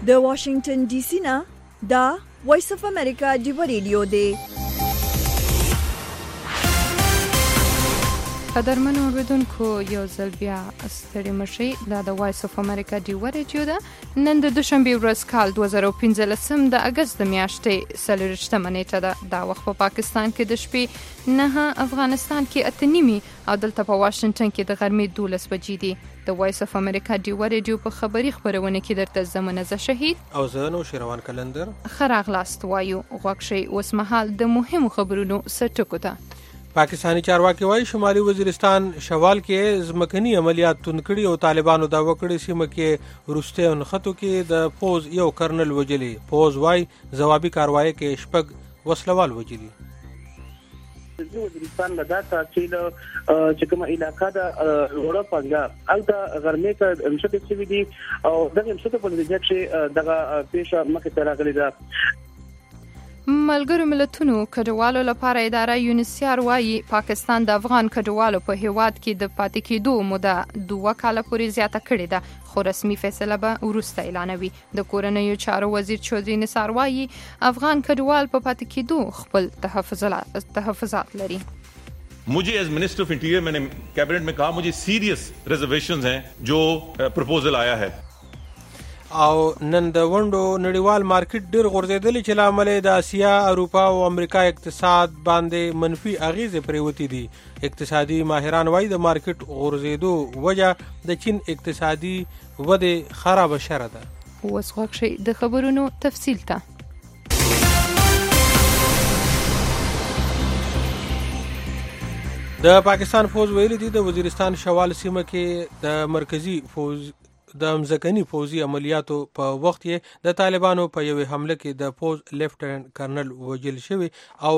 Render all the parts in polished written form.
د واشنگټن ډي سي نه دا وایس اف امریکا دی ریډیو دی. قدرمنو اوریدونکو یو ځل بیا ستړي مشئ. دا د وایس اف امریکا دی ریډیو ده. نن د دوشنبه ورځ کال 2015 د اگست د میاشتې 24مه نیټه ده. دا وخت په پاکستان کې د شپې 9، افغانستان کې 8:30 او دلته په واشنگټن کې د غرمې 12 بجې دي. د وایس اف امریکا دی ریډیو په خبري خبرونه کې درته زمنه شهید او زه نو شیروان کلندر خراغلاست وایو. غوښشي اوس مهال د مهمو خبرونو سرټکو ته. پاکستانی چارواکي وايي شمالي وزیرستان شوال کې ځمکني عملیات توند کړي او طالبانو دا وکړي سیمه کې وروستي نښتو کې د پوز یو کرنل وجلي. پوز وايي ځوابي کاروایی کې شپږ وسلوال وجلي. د وزیرستان لدا تحصیل چې کومه علاقہ دا وړه پنګا الته غرمې ته مشته شوی دي او دغه مشته په نتیجه کې دغه پیښه مخې ته راغلې ده. ملګرو ملتونو کډوالو لپاره اداره یونیسیار وايي پاکستان د افغان کډوالو په هیواد کې د پاتې کېدو موده 2 کاله پورې زیاته کړې ده، خو رسمي فیصله به وروسته اعلانوي. د کورنیو چارو وزیر چودري نثار وايي افغان کډوال په پاتې کېدو خپل تحفظات لري. मुझे as minister of interior मैंने cabinet में कहा मुझे सीरियस रिजर्वेशंस हैं जो प्रपोजल आया है. او نن د ونډو نړیوال مارکیټ ډیر غورځېدلی چې لامل د اسیا، اروپا او امریکا اقتصاد باندې منفي اغیزې پریوتی دي. اقتصادي ماهران وايي د مارکیټ غورځېدو وجه د چین اقتصادي وده خراب شره ده. اوس غوښشي د خبرونو تفصیل ته. د پاکستان فوج ویلي دي د وزیرستان شوال سیمه کې د مرکزی فوج د مزکنی فوزي عملیاتو په وخت کې د طالبانو په یوې حمله کې د فوج لیفټننټ کرنل وجل شوی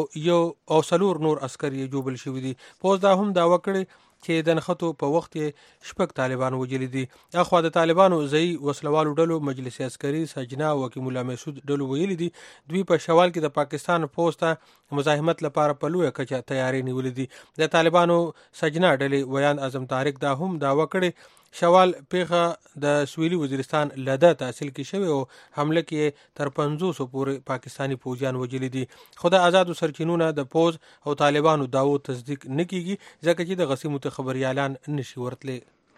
او څلور نور عسکر یې جوبل شوی دي. فوج دا هم دعوه کړې چې د نښتو په وخت کې شپږ طالبان وجل دي. اخوا د طالبانو ځای وسلوالو ډلو مجلس عسکري سجنا او حکیم الله مسعود ډلو ویلي دي دوی په شوال کې د پاکستان فوج ته مزاحمت لپاره په لویه کچه تیاری نیولې دي. د طالبانو سجنا ډلې ویان اعظم طارق دا هم دعوه کړې شوال پیښه د سویلي وزیرستان لده تحصیل کې شوی او حمله کې تر 500 پورې پاکستانی فوجیان وجلي دي. خو د آزادو سرچینو نه د فوج او طالبانو داو تصدیق نه کیږي ځکه چې د غسیمو خبريالان نشي ورتلي.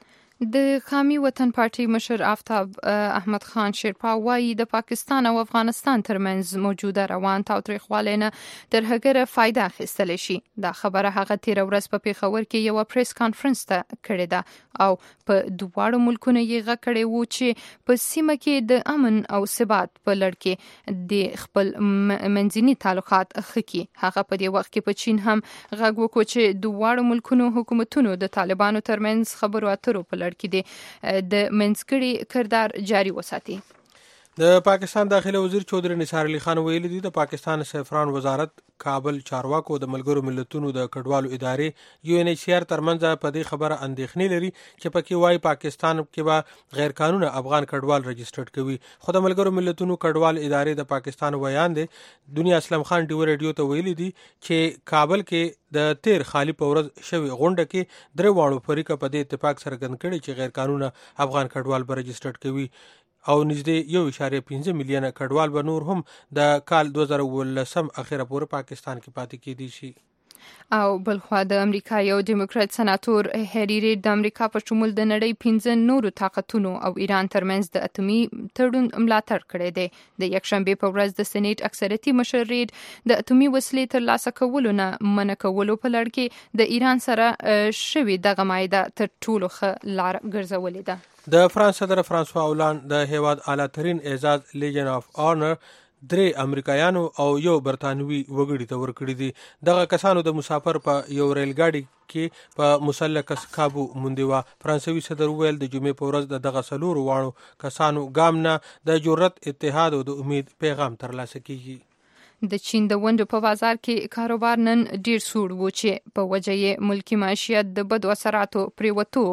د قومي وطن پارټي مشر آفتاب احمد خان شیرپا وايي د پاکستان او افغانستان ترمنځ موجوده روان تاوتریخوالی نه تر هغه فائدہ اخیستل شي. دا خبره هغه تیر ورځ په پیښور کې یو پریس کانفرنس ته کړې ده او په دواړو ملکونو یې غږ و چې په سیمه کې د امن او ثبات په لړ کې د خپل منځني تعلقات خکې. هغه په دې وخت کې په چین هم غږ وکړ چې دواړو ملکونو حکومتونو د طالبانو ترمنځ خبرو اترو په لړ کې د منځګړي کردار جاری وساتي. د پاکستان داخله وزیر چودري نثار علي خان ویلي دي د پاکستان سفران وزارت کابل چارواکو د ملګرو ملتونو د کډوالو ادارې UNHCR ترمنځ په دې خبره اندېښنې لري چې پکې وايي پاکستان کې به غیر قانوني افغان کډوال رجسټرډ کوي. خو د ملګرو ملتونو کډوال ادارې د پاکستان ویان دي دنیا اسلام خان ډیو ریډیو ته ویلي دي چې کابل کې د تیر خالی په ورځ شوی غونډه کې درې واړو فریقه په دې اتفاق څرګند کړي چې غیر قانوني افغان کډوال به رجسټرډ کوي او نږدې 1.5 میلیونه کډوال به نور هم د کال 2019 اخره پورې پاکستان کې پاتې کېدي شي. او بلخوا د امریکا یو ډیموکرات سناتور هری ریډ د امریکا په شمول د نړۍ 15 نورو طاقتونو او ایران ترمنځ د اتمی تړون ملاتړ کړی دی. د یکشنبه په ورځ د سېنات اکثریتي مشر ریډ د اتمی وسلې ترلاسه کولو نه منع کولو په لړ کې د ایران سره شوی دغه معاهده تر ټولو ښه لار ګرځولې ده. د فرانس صدر فرانسوا اولاند د هیواد اعلی ترین اعزاز لیجن اف آنر 3 امریکایانو او یو برتانوي وګړي ته ورکړي دي. دغه کسانو د مسافر په یو ریل ګاډي کې په مسلح کس کابو موندي و. فرانسوي صدر ویل د جمعې په ورځ دغه څلورو واړو کسانو ګام نه د جرأت، اتحاد او د امید پیغام ترلاسه کیږي. د چین د ونډو په بازار کې کاروبار نن ډیر سوړ و چې په وجه یې ملکی معیشت د بدو اثراتو پریوتو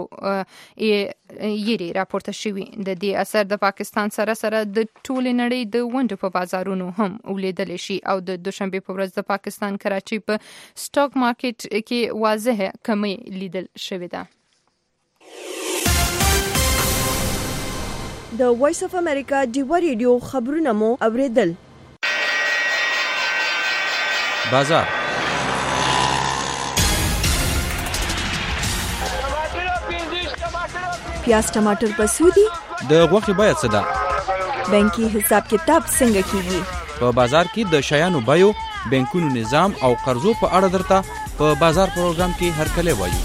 یې راپورته شوی. د دې اثر د پاکستان سره د ټول نړۍ د ونډو په بازارونو هم ولیدل شي او د دوشنبه په ورځ د پاکستان کراچي په سټاک مارکیټ کې واضح کمی لیدل شوی ده. د وایس اف امریکا ډیوا ریډیو خبرونه مو اوریدل. بازار پیاز ټماټر په سودی د غوښې بیه څه ده؟ بانکي حساب کتاب څنګه کیږي؟ په بازار کې د شیانو بیو، بانکونو نظام او قرضو په اړه درته په بازار پروګرام کې هرکلی وایو.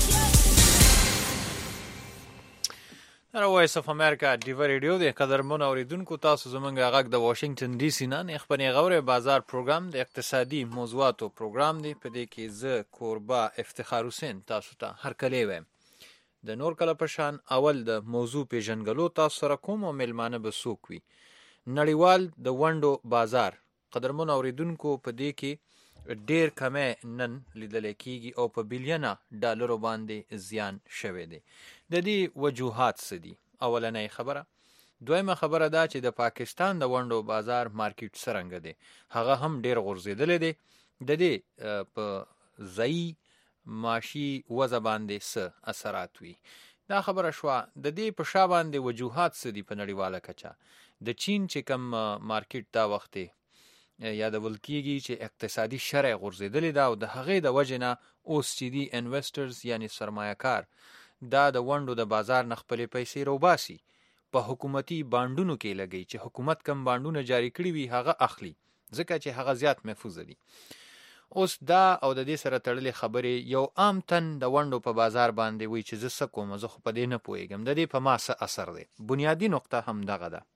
وایس اف امریکا ډیوا ریډیو د قدرمنو اوریدونکو تاسو زمونږ غږ د واشنگټن ډي سي نه خپلې غوړې بازار پروګرام د اقتصادي موضوعاتو پروګرام دی. په دې کې زه کوربه افتخار حسین تاسو ته هرکلی وایم. د نور کله په شان اول د موضوع پیژنګلو تاسو سره کوم او میلمانه به څوک وي. نړیوال د ونډو بازار قدرمنو اوریدونکو په دې کې ډیر کمه نن لیدل کېږي او په بلیونه ډالرو باندې زیان شوی دی. د دې وجوهات څه دي؟ اولنۍ خبره. دویمه خبره دا چې د پاکستان د ونډو بازار مارکیټ څرنګه دی؟ هغه هم ډیر غورځېدلی دی. د دې په ځایي معاشي وضع باندې څه اثرات وي؟ دا خبره شوه. د دې په شا باندې وجوهات څه دي په نړیواله کچه؟ د چین چې کم مارکیټ دا وخت یادول کېږي چې اقتصادي شرع غورځېدلې ده او د هغې د وجې نه اوس چې دي انویسټرز یعنی سرمایه کار دا د ونډو د بازار نه خپلې پیسې روباسي، په حکومتي بانډونو کې لګوي چې حکومت کم بانډونه جاری کړي وي هغه اخلي ځکه چې هغه زیات محفوظ دي. اوس دا او د دې سره تړلې خبرې یو عام تن د ونډو په بازار باندې وایي چې زه څه کوم، زه خو په دې نه پوهېږم، د دې په ما څه اثر دی؟ بنیادي نقطه هم دغه ده.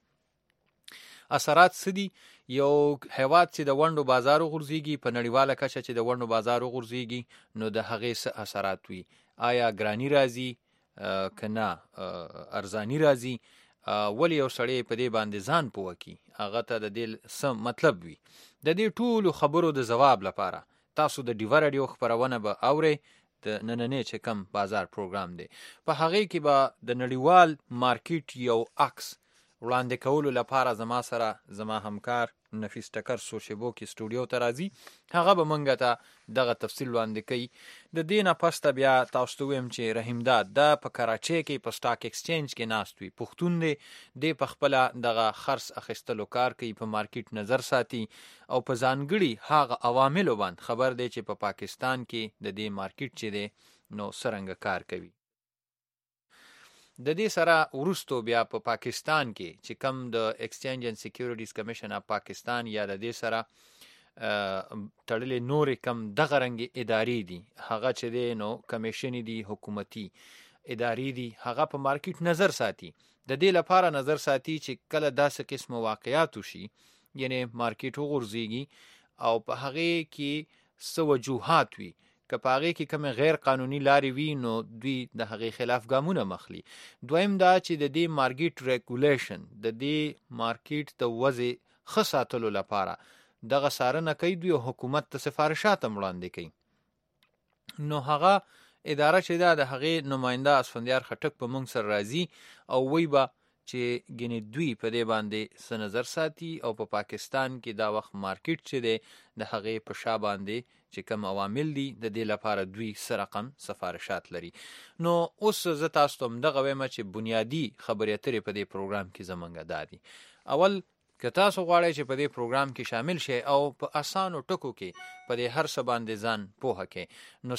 اثرات څه دي؟ یو هیواد چې د ونډو بازار وغورځېږي، په نړیواله کچه چې د ونډو بازار وغورځېږي نو د هغې څه اثرات وي؟ آیا ګراني راځي که نه ارزاني راځي؟ ولې یو سړی په دې باندې ځان پوه کړي؟ هغه ته د دې څه مطلب وي؟ د دې ټولو خبرو د ځواب لپاره تاسو د ډیوا راډیو خپرونه به اورئ. د نننۍ چې کم بازار پروګرام دی په هغې کې به د نړیوال مارکیټ یو عکس وړاندې کولو لپاره زما سره زما همکار نفیس ټکر سوشیبو کې سټوډیو ته راځي. هغه به موږ ته دغه تفصیل وړاندې کوي. د دې نه پسته بیا تاسو ته ویم چې رحیم داد دا په کراچۍ کې په سټاک ایکسچینج کې ناست وي، پښتون دی، دی په خپله دغه خرڅ اخیستلو کار کوي، په مارکیټ نظر ساتي او په ځانګړي هغه عواملو باندې خبر دی چې په پاکستان کې د دې مارکیټ چې دی نو څرنګه کار کوي. د دې سره وروستو بیا په پاکستان کې چې کم د ایکسچینج اینڈ سیکیورټیز کمیشن اف پاکستان یا د دې سره تړلې نورې کم دغه رنګې ادارې دي، هغه چې دی نو کمیشنې دي، حکومتي ادارې دي، هغه په مارکیټ نظر ساتي. د دې لپاره نظر ساتي چې کله داسې قسم واقعات وشي یعنی مارکیټ وغورځېږي او په هغې کې څه وجوهات وي، که په هغې کې کومې غیر قانوني لارې وي نو دوی د هغې خلاف ګامونه مخلي. دویم دا چې د دې مارکیټ ریګولیشن د دې مارکیټ د وضع ښه ساتلو لپاره دغه څارنه کوي، دوی حکومت ته سفارشات هم وړاندې کوي. نو هغه اداره چې دا د هغې نماینده اسفندیار خټک په موږ سره راځي او وی به چې ګینې دوی په دې باندې څه نظر ساتي او په پاکستان کې دا وخت مارکیټ چې دی د هغې په شا باندې چې کوم عوامل دي د دې لپاره دوی څه رقم سفارشات لري. نو اوس زه تاسو ته همدغه وایم چې بنیادي خبرې اترې په دې پروګرام کې زمونږ دا دي. اول که تاسو غواړئ چې په دې پروګرام کې شامل شئ او په اسانو ټکو کې په دې هر څه باندې ځان پوهه کړئ نو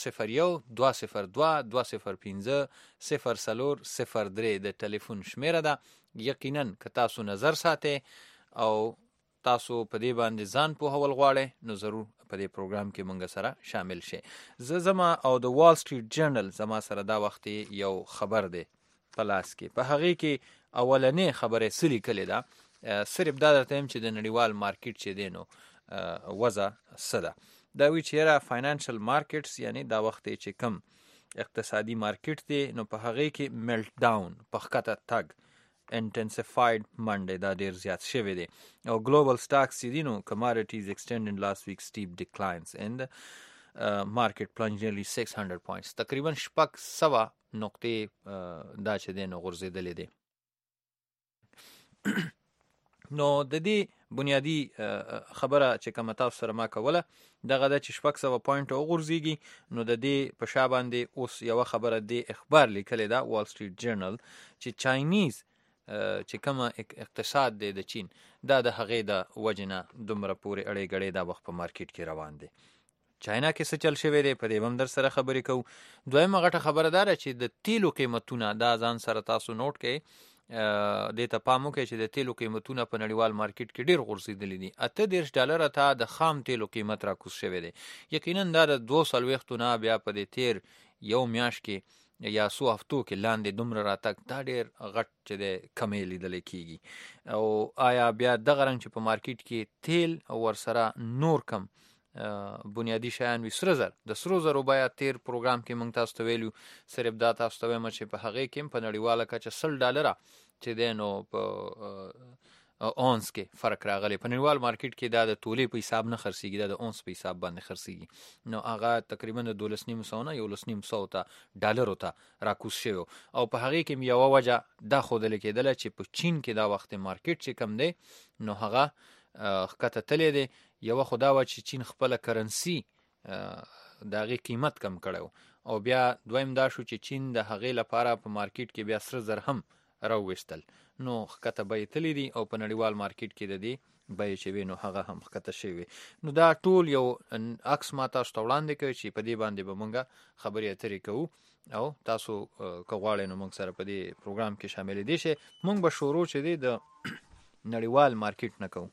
001-202-205-004-03 د ټلیفون شمیره ده. یقینا که تاسو نظر ساتئ او تاسو په دې باندې ځان پوهول غواړئ نو ضرور په دې پروګرام کې مونږ سره شامل شئ. زه زما او د وال سټریټ جرنل زما سره دا وخت یو خبر دی په لاس کې، په هغې کې اولنې خبرې څه لیکلې ده، صرف دا درته یم چې د نړیوال مارکیټ چې دی نو وضع څه ده. دا وی چې یاره فاینانشل مارکیټس یعنی دا وخت چې کم اقتصادي مارکیټ دی نو په هغې کې ملټ ډاون په ښکته تګ intensified Monday دا ډیر زیات شوی دی او global stocks چې دي نو commodities extended last week steep declines and market plunged nearly 600 points تقریبا 600 نقطې دا چې دی نو غورځېدلې دی. نو د دې بنیادی خبره چې کومه تاسو سره ما کوله دغه د 600 پوینټ وغورځيږي نو د دې په شا باندې اوس یو خبره دی اخبار لیکلی دا وال سټریټ جرنل چې چاینیز چې کوم اقتصاد دی د چین دا د هغې د وجې نه دومره پورې اړې ګړې دا وخت په مارکیټ کې روان دی. چاینا کې څه چل شوی دی په دې هم در سره خبرې کوو. دویمه غټه خبره دا ده چې د تیلو قیمتونه دا ځان سره تاسو نوٹ کړئ، دې ته پام وکړئ چې د تیلو قیمتونه په نړیوال مارکیټ کې ډېر غورځېدلي دي. $38 ته د خام تیلو قیمت راکوز شوی دی. یقینا دا د 240 نه بیا په دې تیر یو میاشت کې یا څو هفتو کې لاندې دومره راتګ دا ډېر غټ چې دی کمې لیدلی کېږي. او آیا بیا دغه رنګ چې په مارکیټ کې تیل او ورسره نور کم بنیادی شیان وي، سره زر، د سرو زرو بیه تیر پروګرام کې موږ تاسو ته ویلو، صرف دا تاسو ته وایم چې په هغې کې هم په نړیواله کچه $100 چې دی نو په اونس کې فرق راغلی. په نړیوال مارکیټ کې دا د تولې په حساب نه خرڅېږي، دا د اونس په حساب باندې خرڅېږي. نو هغه تقریبا د 12,500 نه 11,500 ته ته راکوز شوی او په هغې کې یوه وجه دا ښودلې کېدله چې په چین کې دا وخت مارکیټ چې کم دی نو هغه ښکته تللی دی. یوه خو دا وه چې چین خپله کرنسي د هغې قیمت کم کړی او بیا دویم دا شو چې چین د هغې لپاره په مارکیټ کې بیا سره زر هم راوویستل، نو ښکته بیې تللی دي او په نړیوال مارکیټ کې د دې بیې چې وي نو هغه هم ښکته شوي. نو دا ټول یو عکس ما تاسو ته وړاندې کوي چې په دې باندې به موږ خبرې اترې کوو او تاسو که غواړئ نو موږ سره په دې پروګرام کې شاملېدی شئ. موږ به شروع چې دی د نړیوال مارکیټ نه کوو.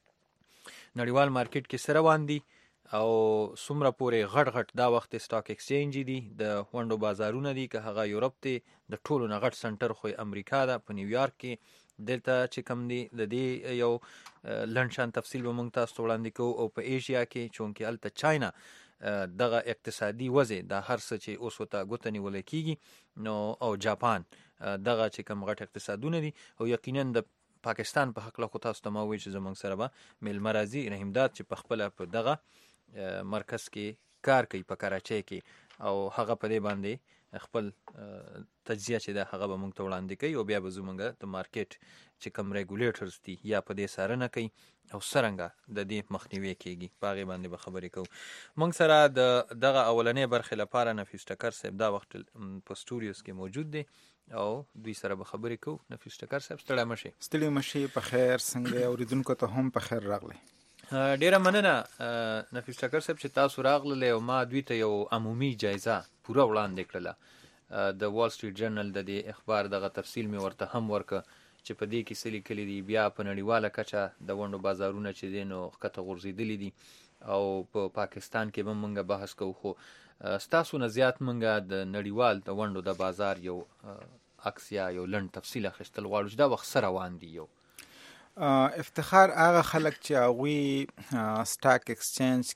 نړیوال مارکیټ کې څه روان دي او څومره پورې غټ غټ دا وخت سټاک ایکسچینج دي، د ونډو بازارونه دي، که هغه یورپ دی، د ټولو نه غټ سنټر خو امریکا ده په نیویارک کې. دلته چې کوم دی د دې یو لنډ شان تفصیل به موږ تاسو ته وړاندې کوو. او په ایشیا کې چونکې هلته چاینا دغه اقتصادي وضع دا هر څه چې اوس ورته ګوته نیولی کېږي نو او جاپان دغه چې کوم غټ اقتصادونه دي او یقینا د پاکستان په حق له خو تاسو ته ما وویل چې زموږ سره به میلمه راځي رحیم داد چې په خپله په دغه مرکز کې کار کوي په کراچۍ کې او هغه په دې باندې خپل تجزیه چې ده هغه به موږ ته وړاندې کوي او بیا به زموږ د مارکیټ چې کوم ریګولیټرز دي یا په دې څارنه کوي او څرنګه د دې مخنیوی کېږي په هغې باندې به خبرې کوو. موږ سره د دغه اولنۍ برخې لپاره نفیس ټکر صاحب دا وخت په سټوډیوز کې موجود دی او دوی سره به خبرې کوو. نفیس ټکر صاحب ستړی مشئ. ستړي مشئ، په خیر. څنګه اورېدونکو ته هم په خیر راغلی. ډیره مننه نفیس ټکر صاحب چې تاسو راغللی او ما دوی ته یو عمومي جایزه پوره وړاندې کړله. د وال سټریټ جرنل د دې اخبار دغه تفصیل مې ورته هم ورکه چې په دې کې څه لیکلي دي. بیا په نړیواله کچه د ونډو بازارونه چې دی نو ښکته غورځېدلي دي او په پاکستان کې به موږ بحث کوو. خو ستاسو نه زیات موږ د نړیوال د ونډو د بازار یو عکس یا یو لنډ تفصیل اخیستل غواړو چې دا وخت څه روان دي. یو افتخار هغه خلک چې هغوی سټاک ایکسچینج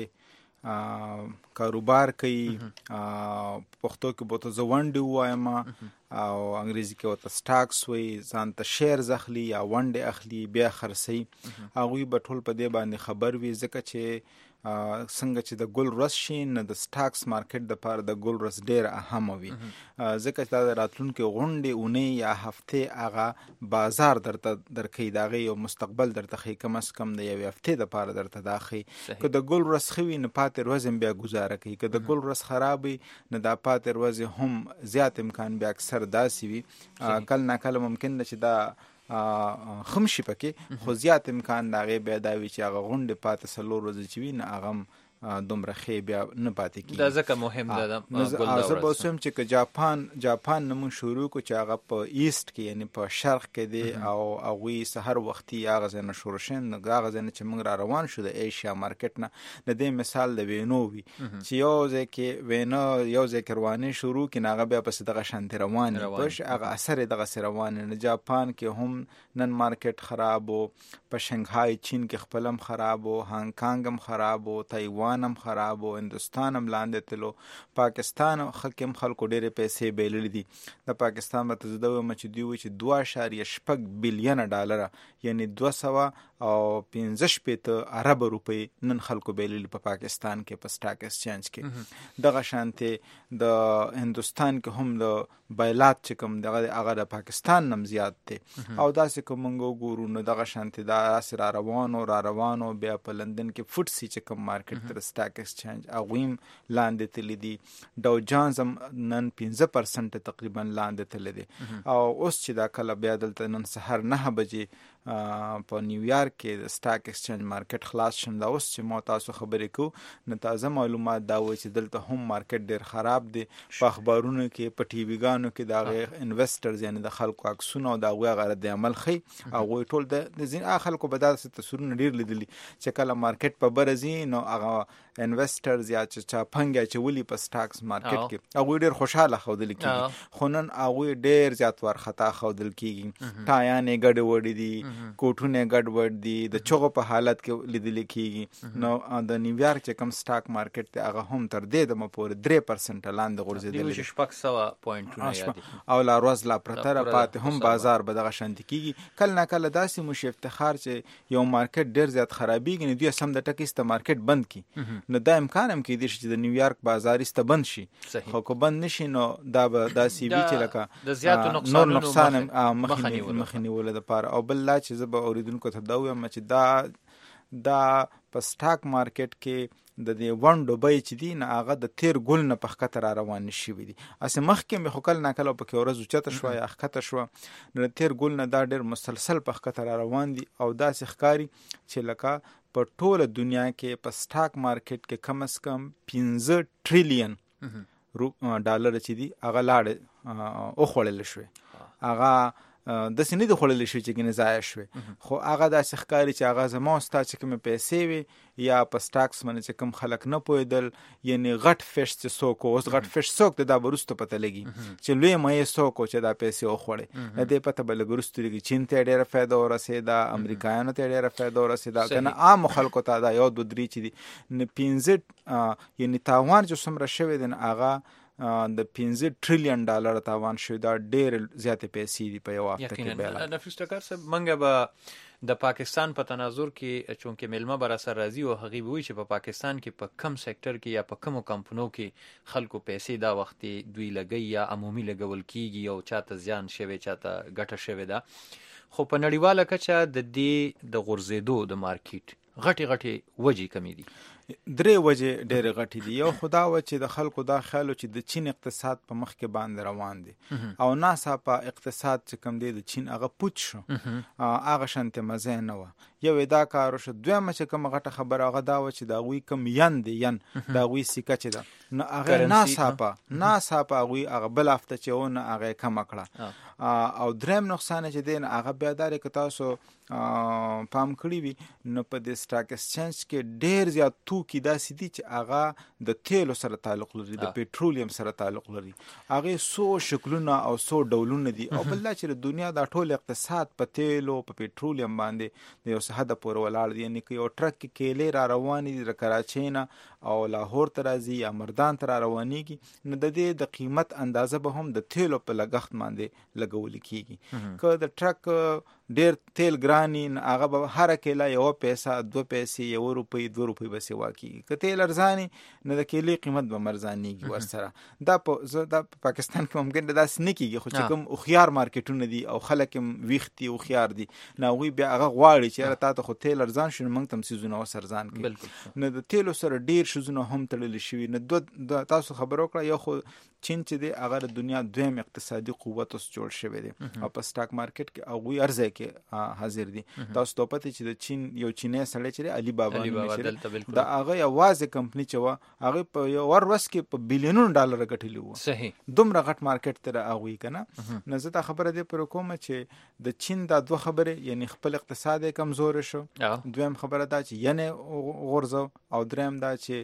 کې کاروبار کوي، پښتو کې به ته زه ونډې ووایم او انګریزي کې ورته سټاکس وایي، ځان ته شیرز اخلي یا ونډې اخلي بیا خرڅوي. هغوی به ټول په دې باندې خبر وي ځکه چې څنګه چې د ګل ورځ شي نو د سټاکس مارکیټ دپاره د ګل ورځ ډېره اهمه وي ځکه چې دا د راتلونکې غونډې اونۍ یا هفتې هغه بازار درته درکوي، د هغې یو مستقبل درته ښیي، کم از کم د یوې هفتې دپاره درته دا ښیي. که د ګل ورځ ښه وي نو پاتې ورځې هم بیا گزاره کوي، که د ګل ورځ خراب وي نو دا پاتې ورځې هم زیات امکان بیا اکثر داسې وي. کله ناکله ممکن ده چې دا خم شي پکې، خو زیات امکان د هغې بیا دا وي چې هغه غونډې پاتې 4 ورځې چې وي نو هغه هم دومره ښې بیا نه پاتې کېږي. دا ځکه مهم ده د ګل دا ورځ. زه به اوس وایم چې که جاپان نه مونږ شروع کړو چې هغه په ایسټ کې یعنې په شرق کې دی او هغوی سحر وختي هغه ځای نه شروع شوی، نو هغه ځای نه چې موږ را روان شو د ایشیا مارکیټ نه، د دې مثال د وینو وي چې یو ځای کې وینو یو ځای کې روانې شروع کړي نو هغه بیا پسې دغه شانتې روانې پش هغه اثر یې دغسې روانې. نو جاپان کې هم نن مارکیټ خراب و، په شنګهای چین کې خپل هم خراب و، هانګ کانګ هم خراب و، تایوان هم خراب و، هندوستان هم لاندې تلو، پاکستان هم خلکو ډېرې پیسې بیللې دي. د پاکستان به ته زه دا وایم چې دوی وایي چې $2.6 بلیونه یعنې او 15 ارب روپۍ نن خلکو بیللی په پاکستان کې په سټاک ایکسچینج کې. دغه شانته د هندستان کې هم د بایلات چې کوم دغه هغه د پاکستان نم زیات دی او داسې کوم موږ ګورو نو دغه شانته دا سره روانو بیا په لندن کې فوټسي چې کوم مارکیټ تر سټاک ایکسچینج اغویم لاندې تللی دي. ډاو جونز هم نن 15% تقریبا لاندې تللی دي او اوس چې دا کله بیا دلته نن سحر 9 بجې په نیویارک کې د سټاک ایکسچینج مارکیټ خلاص شم. دا اوس چې مو تاسو خبرې کو نو تازه معلومات دا وایي چې دلته هم مارکیټ ډیر خراب دی. په اخبارونو کې په ټي وی ګانو کې دا انویسټرز یعنی د خلکو عکسونه او دا غوړه د عمل خي او ټول د ځین خلکو په داسې تصورونه ډیر لیدلي چې کله مارکیټ په برزي نو هغه انویسټرز یا چې پنګ چې ولي په سټاکس مارکیټ کې هغه ډیر خوشاله خودل کیږي خو نن هغه ډیر زیات ورخطا خودل کیږي. ټایانې ګډ وډې دي کوټونه ګډ وډ دي د چغو په حالت کې لیدل کیږي. نو د نیویارک چې کوم سټاک مارکیټ ته هغه هم تر دې د مپور 3% لاندې غورځیدل دي 600 پوینټونه یادي او لا روز لا پرتر پات هم بازار به دغه شانت کیږي. کله نه کله داسې مو افتخار چې یو مارکیټ ډیر زیات خرابېږي نو دوی سم د ټکیسته مارکیټ بند کی نو دا امکان هم کې دي چې د نیویارک بازار است بند شي. خو کو بند نشي نو دا به د سی بي چې لکه د زیاتو نقصان مخنی ول د پاره او بل لا چې زب اوریدونکو ته دا وایم چې دا په سټاک مارکیټ کې د دې وندو بای چې دی نه هغه د تیر ګل نه په خطر روان شي وي دي اسه مخکې مې خو کله نه کله په کې ورځ چته شو یا خطر شو نو تیر ګل نه دا ډیر مسلسل په خطر روان دي او دا ښکاری چې لکه په ټوله دنیا کې په سټاک مارکیټ کې کم از کم 15 ټریلیون ډالر چې دی هغه لاړ او خړل شوی هغه د سینې د خړل شي چې کنه ضایع شوی خو هغه د ښکاری چې هغه زموستا چې کوم پیسې وي یا په سټاکس باندې چې کوم خلک نه پویدل یعنی غټ فش چې سوکو اوس غټ فش سوک د برستو پته لګي چې لوی مې سوکو چې دا پیسې وخوړي د دې پته بل ګرستو لګي چین ته ډیره فائدہ ورسېدا امریکایانو ته ډیره فائدہ ورسېدا کنه عام خلکو ته دا یو د درې چې دي نه 15 یعنی تاوان چې سمره شوی دن هغه د 15 ټریلیون ډالر تاوان شوی دا ډیر زیاتې پیسې دي په یو وخت کې بیل. نفیس ټکر صاحب منګه به د پاکستان په تناظر کې چونکه ملما بر اثر راځي او هغه وی چې په پاکستان کې په کم سېکټر کې یا په کومو کمپنیو کې خلکو پیسې دا وخت دوی لګي یا عمومي لګول کیږي او چاته زیان شوی چاته ګټه شوی دا خو په نړیواله کچه د دې د غورځېدو د مارکیټ غټي وجې کمی دي. درې وجې ډېر غټې دي. یو خدا و چې د خلکو دا خیال چې د چین اقتصاد په مخ کې باندې روان دي او ناڅاپه اقتصاد چې کم دی د چین هغه پوچ شو هغه شانته مزه نه و. یو دا کار شو دویمه چې کوم غټه خبره هغه دا و چې دا وی کم ین دی ین دا وی سکه چې دا نو هغه ناڅاپه وی هغه بل هفته چې ونه هغه کم کړه او دریم نقصان چې دین هغه بیا داري که تاسو پام کړی وي نو په د سټاک ایکسچینج کې ډیر زیات توکي داسې دي چې هغه د تیلو سره تعلق لري د پېټرولیم سره تعلق لري هغه سو شکلونه او سو ډولونه دي او بل چې د دنیا د ټول اقتصاد په تیلو په پېټرولیم باندې د یو حد پورې ولاړ دي. یعنی که یو ټرک کې کېلې را روانې دي د کراچۍ نه او لاهور ته راځي یا مردان ته را روانېږي نو د دې د قیمت اندازه به هم د تیلو په لګښت باندې لګول کېږي. که د ټرک ډیر تیل ګرانی هغه به هر کله یو پیسې 2 پیسې 1 روپۍ 2 روپۍ به سیوا کیږي. که تیل ارزانی نه د کېلې قیمت به مرزانیږي ورسره. دا په پاکستان کې ممکن دا نه کیږي خو چې کوم او خيار مارکیټونه دي او خلک ویختي او خيار دي نو وی بیا هغه غواړي چې راته خو تیل ارزان شونه موږ تم سيزونه وسرزان کړي نو د تیلو سره ډیر شزونه هم تړل شي نو تاسو خبرو کړه یو خو چین چې دی هغه د دنیا دویم اقتصادي قوت اوس جوړ شوی دی او په سټاک مارکیټ کې هغه ارزه کې حاضر دي. تاسو ته پته چې د چین یو چینی سړی چې علی بابا نومېږي دا هغه یوازې کمپنی چې و هغه په یو ورځ کې په بلینونو ډالر ګټلی وو. صحیح دومره غټ مارکیټ تر هغه کنه نه زه دا خبره دی پر کومه چې د چین دا دوه خبره یعنی خپل اقتصاد کمزور شو دویم خبره دا چې ینه غورځو او دریم دا چې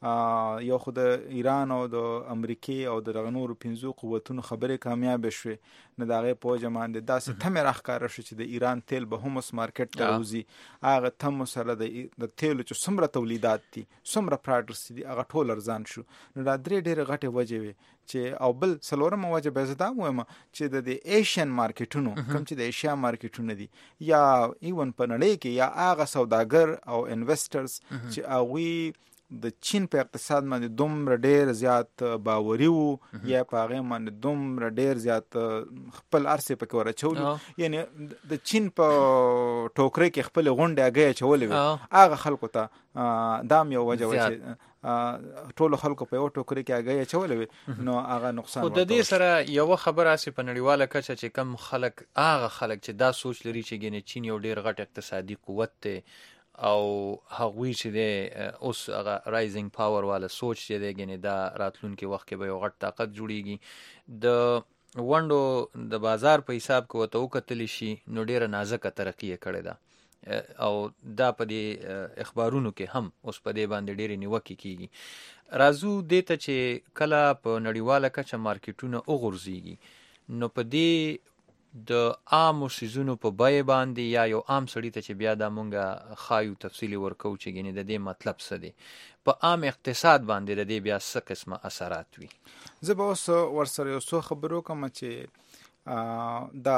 یو خو د ایران او د امریکې او د نورو 15 قوتونو خبرې کامیاب شوې نو د هغې په وجه باندې داسې تمې راښکاره شو چې د ایران تیل به هم اوس مارکیټ ته راوځي هغه تمو سره د تیلو چې څومره تولیدات دي څومره پراډکټس دي هغه ټول ارزان شو نو دا درې ډېرې غټې وجې وې چې او بل څلورمه وجه به زه دا ووایم چې د ایشین مارکیټونو کوم چې د ایشیا مارکیټونه دي یا ایون په نړۍ کې یا هغه سوداګر او انویسټرز چې هغوی د چین په اقتصاد باندې دومره ډېر زیات باوري وو یا په هغې باندې دومره ډېر زیات خپل ارسې پکې ورچولي یعنی د چین په ټوکرۍ کې خپلې غونډې هګۍ اچولې وې هغه خلکو ته دا هم یو وجه وه چې ټولو خلکو په یو ټوکرۍ کې هګۍ اچولې وې نو هغه نقصان خو د دې سره یوه خبره هسې په نړیواله کچه چې کم خلک هغه خلک چې دا سوچ لري چې ګینې چین یو ډېر غټ اقتصادي قوت دی او هغوی چې دی اوس هغه رایزنګ پاور والا سوچ چې دی ګینې دا راتلونکي وخت کې به یو غټ طاقت جوړیږي د ونډو د بازار په حساب کې ورته وکتلی شي نو ډېره نازکه ترقي یې کړې ده او دا په دې اخبارونو کې هم اوس په دې باندې ډېرې نیوکې کېږي راځو دې ته چې کله په نړیواله کچه مارکیټونه وغورځېږي نو په دې د عامو څیزونو په بیې باندې یا یو عام سړي ته چې بیا دا مونږه ښایو تفصیلي ورکوو چې ګینې د دې مطلب څه دی په عام اقتصاد باندې د دې بیا څه قسمه اثرات وي زه به اوس ورسره یو څو خبرې وکړم چې دا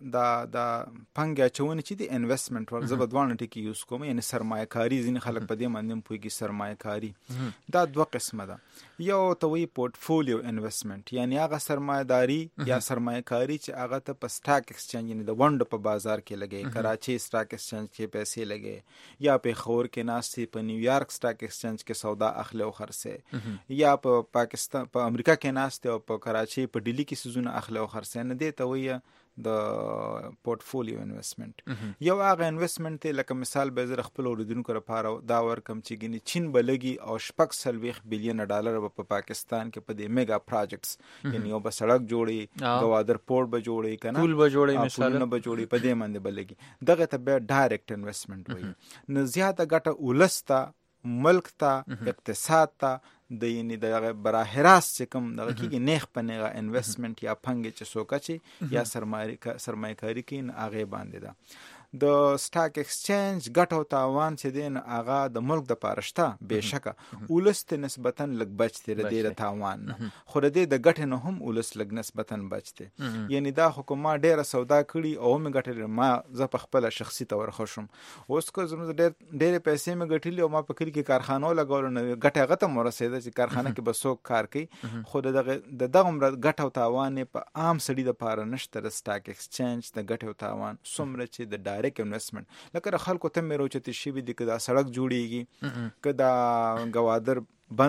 پانګې اچونې چې د انویسټمنټ ور زه به دواړه ټکي یوز کوم یعنی سرمایه کاري ځینې خلک په دې باندې هم پوهېږي سرمایه کاري دا دوه قسمه ده یو ته وایي پورټفولیو انویسټمنټ یعنی هغه سرمایه‌داري یا سرمایه کاري چې هغه ته په سټاک ایکسچینج یعنی د ونډو په بازار کې لګي کراچي سټاک ایکسچینج کې پیسې لګي یا پېښور کې ناستې په نیویارک سټاک ایکسچینج کې سودا اخلي او خرڅي یا په پاکستان په امریکا کې ناستې او په کراچي په ډیلی کې سيزونه اخلي او خرڅي نه دي ته وایي د پورټفولیو انویسټمنټ یو هغه انویسټمنټ دی لکه مثال به زه خپل اوریدونکو لپاره دا ورکم چې ګینې چین به لګي او 40 بلین ډالر په پاکستان کې په دې میگا پروجیکټس یعنی یو به سړک جوړي گوادر پورټ به جوړي کنه پول به جوړي مثال نه به جوړي په دې باندې به لګي دغه ته به ډایرکټ انویسټمنټ وایي نو زیاته ګټه ولسته ملک ته اقتصاد ته د یعنی د براه راست چې کوم دغه کېږي نیغ په نیغه انویسټمنټ یا پانګې چې څوک اچي یا سرمایه کاري کوي نو هغې باندې ده د سټاک ایکسچینج ګټه او تاوان چې دی نو هغه د ملک دپاره شته بېشکه ولس ته نسبتا لږ بچ دی د دې د تاوان نه خو د دې د ګټې نه هم ولس لږ نسبتا بچ دی یعنی دا خو ما ډېره سودا کړي او مې ګټلې ما زه په خپله شخصي طور ښه شوم اوس که زموږ ډېرې پیسې مې ګټلې او ما په کلي کې کارخانو لګولو نو ګټه هغه ته م ورسېده چې کارخانه کې به څوک کار کوي خو د دغه عمره ګټه او تاوان یې په عام سړي دپاره نشته د سټاک ایکسچینج د ګټې او تاوان څومره چې د ډایرکټ انویسټمنټ لکه خلکو ته مې روچتې شوي دي که دا سړک جوړیږي که دا گوادر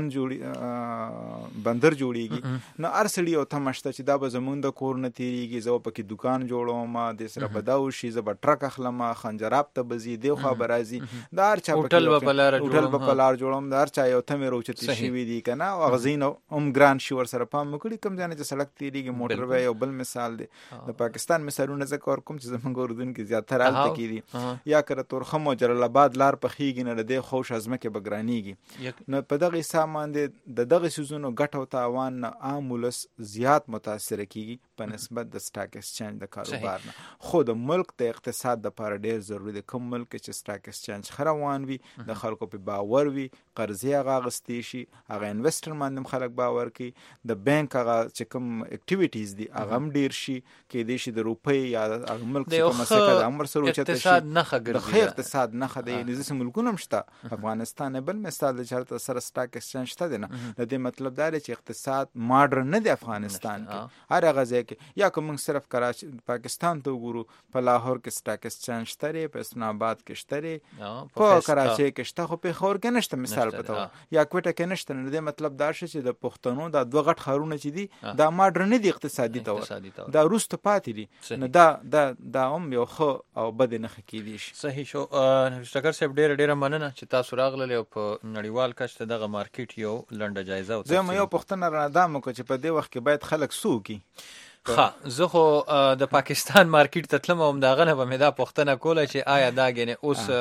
بندر جوړیږي نو هر سړي یو تمه شته چې دا به زمونږ د کور نه تېرېږي زه به پکې دوکان جوړوم دې سره به دا وشي زه به ټرک اخلم خنجراب ته به ځي دې خوا به راځي د هر چا هوټل به په لار جوړوم د هر چا یو تمې روچتې شوي دي که نه او هغه ځایونه هم ګران شي ورسره پام وکړي کوم ځای نه چې سړک تېرېږي موټر وی یو بل مثال دی د پاکستان مثالونه ځکه ورکوم چې زموږ اردوونکي زیاتره هلته کې دي یا که د تورخم او جلال آباد لار پخېږي نه د دې خوش ځمکې به ګرانېږي نو په دغه حساب باندې د دغه سيزونو ګټه او تاوان نه عام ولس زیات متاثر کیږي په نسبت د سټاک ایکسچینج د کاروبار نه خو د ملک د اقتصاد لپاره ډېر ضروري دی کوم ملک چې سټاک ایکسچینج ښه روان وي د خلکو په باور وي قرضې هغه اخیستی شي هغه انویسټر باندې خلک باور کوي د بانک هغه چې کوم اکټیویټیز دي هغه هم ډېر شي کېدای شي د روپۍ یا هغه ملک چې کومه څه د عمر سره اوچته شي د ښه اقتصاد نښه دی یعنې ځینې ملکونه هم شته افغانستان بل مثال دی چې هلته سره سټاک ایکسچینج شته دی نه د دې مطلب دا دی چې اقتصاد ماډرن نه دی افغانستان کې هر هغه ځای کې یا که موږ صرف کراچي پاکستان ته وګورو په لاهور کې سټاک ایکسچینج شته دی په اسلام آباد کې شته دی په کراچي کې شته خو پېښور کې نشته مثال په توګه یا کوټه کې نشته نو د دې مطلب دا شي چې د پښتنو دا دوه غټ ښارونه چې دي دا ماډرن نه دي اقتصادي طور دا وروسته پاتې دي نو دا هم یو ښه او بد نښه کېدی شي صحیح شو ډګر صاحب ډېره مننه چې تاسو راغلل او په نړیوال کچ ته دغه مارکیټ یو لنډه جایزه او زه یو پوښتنه را دام وکړه چې په دې وخت کې باید خلک څه وکړي زه خو د پاکستان مارکیټ ته تلم او همدغه نه به مې دا پوښتنه کوله چې آیا دا ګینې اوس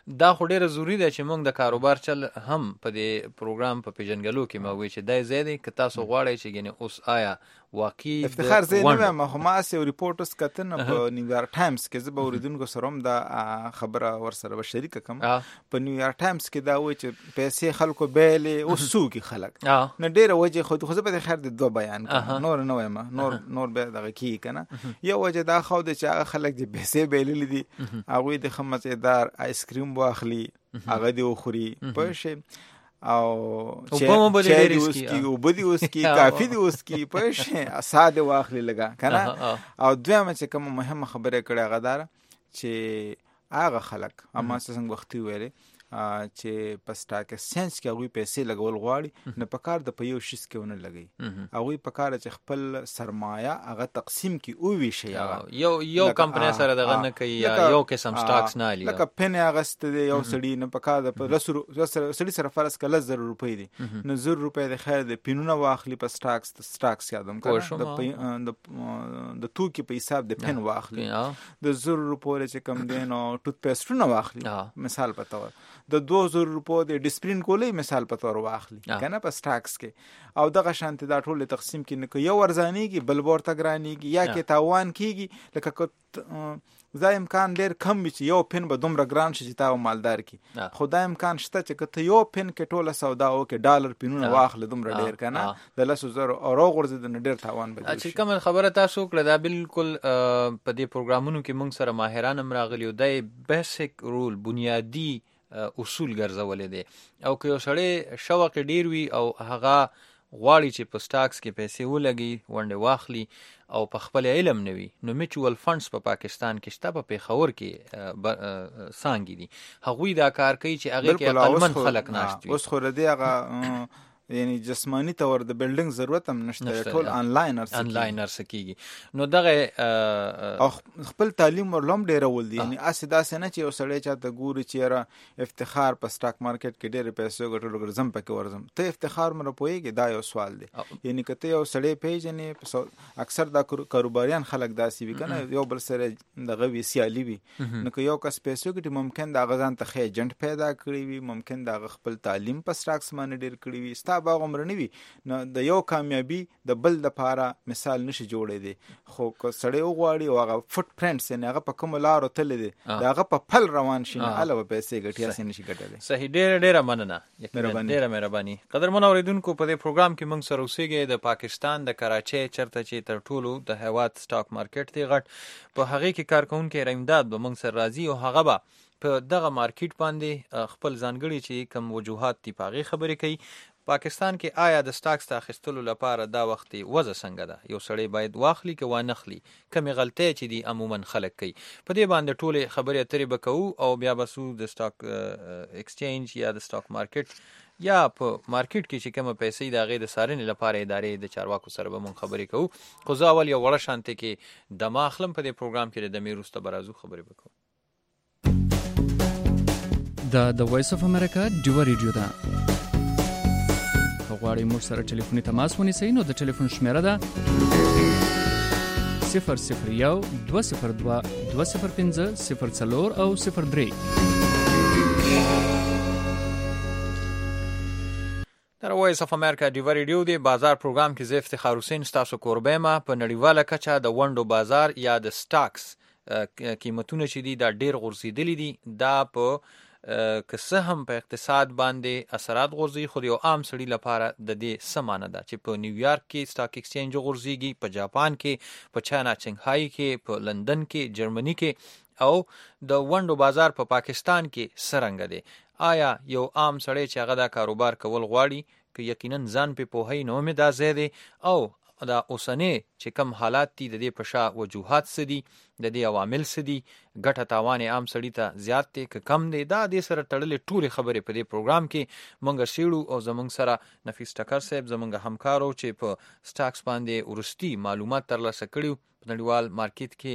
دا خو ډیره ضروری ده چې موږ د کاروبار چل هم په دې پروګرام په پیژنګلو کې مو وی چې دای زیاده ک تاسو غواړئ چې ګنې اوس آیا واقعي افتخار زه نه وایم، خو ما سه ریپورټ اوس کتنه په نیویارک ټایمز کې زه به اوریدونکو سره هم دا خبره ور سره به شریک کوم. په نیویارک ټایمز کې دا وایي چې پیسې خلکو بیلې او سوقي خلک نه ډیره وجه خو زه به خیر د دوه بیان کوم، نور نه وایم، نور به دغه کی کنه. یو وجه دا خو د چې هغه خلک چې پیسې بیلې دي هغه د خمسیدار آیس کریم واخلي هغه دی خوري پښه او چای اوس کی او بدی اوس کی کافی دی اوس کی پښه ساده واخلي لگا کنه. او دویمه چې کوم مهمه خبره کړه غدار چې هغه خلک اما څنګه وختي ویلې چې په سٹاک اکسچینج کې هغه پیسې لګول غواړي نه پکار د په یو شیس کې ونه لګي، هغه پکار چې خپل سرمایه هغه تقسیم کی او وی شي، یو کمپنی سره دغه نه کوي یا یو قسم سٹاکس نه لري لکه پن اغست دی یو سړی نه پکار د سړی سره فرض کله 1000 روپۍ دي نه 1000 روپۍ د خیر د پینونه واخلي په سٹاکس یادم کړه د توکي په حساب د پن واخلي د 1000 روپۍ چې کم دین او ټوت پیسټونه واخلي مثال په تور د 2000 روپۍ د ډسپلین کولې مثال په تور واخلي کنه په سٹاکس کې. او دغه شانتي دا ټول تقسیم کې نه یو ورزانیږي بل ورته ګرانیږي یا کې تاوان کیږي لکه دا امکان ډیر کم وي چې یو پن به دومره ګران شي چې تا مالدار کی، خدای امکان شته چې کته یو پن کې ټوله سودا او کې ډالر پینونه واخله دومره ډیر کنه د 100,000 اورو غرض د ډیر تاوان به چې کوم خبره تاسو کړه دا بالکل په دې پروګرامونو کې موږ سره ماهران هم راغلي او د بیسیک رول بنیادی اصول ګرځولې دي. او که یو سړی شوق ډیر وي او هغه غواړي چې په سٹاکس کې پیسې ولګي ونډه واخلي او په خپل علم نه وي نو میچوال فندز په پاکستان کې شته، په پیښور کې سانګي دي هغوی دا کار کوي چې هغه کې عقلمن خلک ناشته وي. اوس خو ردی هغه یعنی جسمانی تور د بلډینګ ضرورت هم نشته، ټول آنلاین ارسکیږي. نو دغه خپل تعلیم ورلوم ډیر ول دي، یعنی اساس نه چې یو سړی چاته ګوري چې را افتخار په سٹاک مارکیټ کې ډیر پیسې ګټل ګرځم پکې ورزم ته افتخار مر پويږي دا یو سوال دی. یعنی کته یو سړی پیژنې اکثر دا کاروباریان خلک داسي وي کنه یو بل سره دغه وی سیالي وي نو که یو کس پیسې ګټي ممکن دا غزان ته ایجنټ پیدا کړی وي، ممکن دا خپل تعلیم په سٹاکس باندې ډیر کړی وي، ستا باغ عمر نه وي نو د یو کامیابی د بل د پاره مثال نشي جوړې دي. خو که سړی وغواړي او هغه فوت پرینټس نه هغه په کوم لارو تل دي هغه په پل روان شي نه علاوه پیسې ګټي اسې نشي ګټلې. صحیح، ډېر مننه، ډېر مهرباني. قدرمن اوریدونکو په دې پروګرام کې موږ سره اوسېږي د پاکستان د کراچۍ چرته چې تر ټولو د هیواد سٹاک مارکیټ دی غټ په هغه کې کارکونکو رمداد به موږ سره راځي او هغه به په دغه مارکیټ باندې خپل ځانګړي چې کوم وجوهات دي پاغي خبرې کوي. پاکستان کې آیا د سٹاکس اخیستلو لپاره دا وخت وضع څنګه ده؟ یو سړی باید واخلي که وانخلي؟ کمې غلطۍ چې دي عموما خلک کوي په دې باندې ټولې خبرې اترې به کوو او بیا به سو د سٹاک ایکسچینج یا د سٹاک مارکیټ یا په مارکیټ کې چې کومه پیسې د هغې د څارنې لپاره ادارې د چارواکو سره به مونږ خبرې کوو. خو زه اول یو وړه شانتې کې دمه اخلم په دې پروګرام کې د دمې وروسته به راځو خبرې به کوو. دا د وایس اف امریکا ډیوه ریډیو ده. غواړئ موږ سره ټلیفوني تماس ونیسئ نو د ټلیفون شمیره ده 001 202 205 04 او 03. در وایس اف امریکا ډیوه ریډیو دی بازار پروګرام کې زه افتخار حسین ستاسو کوربه ما په نړیواله کچه د ونډو بازار یا د سٹاکس قیمتونه چې دي دا ډیر غورځېدلي دي. دا په که څه هم په اقتصاد باندې اثرات غورځي خو یو عام سړي لپاره د دې څه معنی ده چې په نیویارک کې سٹاک ایکسچینج غورځيږي، په جاپان کې، په چاینا چنګهای کې، په لندن کې، جرمني کې او د ونډو بازار په پاکستان کې څرنګه دی؟ آیا یو عام سړی چې هغه دا کاروبار کول غواړي که یقینا ځان په پوهی نو مې دا زیاده او دا اوسنۍ چې کم حالات دي د دې په شا وجوهات څه دي، د دې عوامل څه دي، ګټه تاوان عام سړي ته زیات دی که کم دی، دا د سره تړلې ټولې خبرې په دې پروګرام کې مونږ سیړو او زمونږ سره نفیس ټکر صاحب زمونږ همکارو چې په سٹاکس باندې ورستی معلومات ترلاسه کړیو په نړیوال مارکیټ کې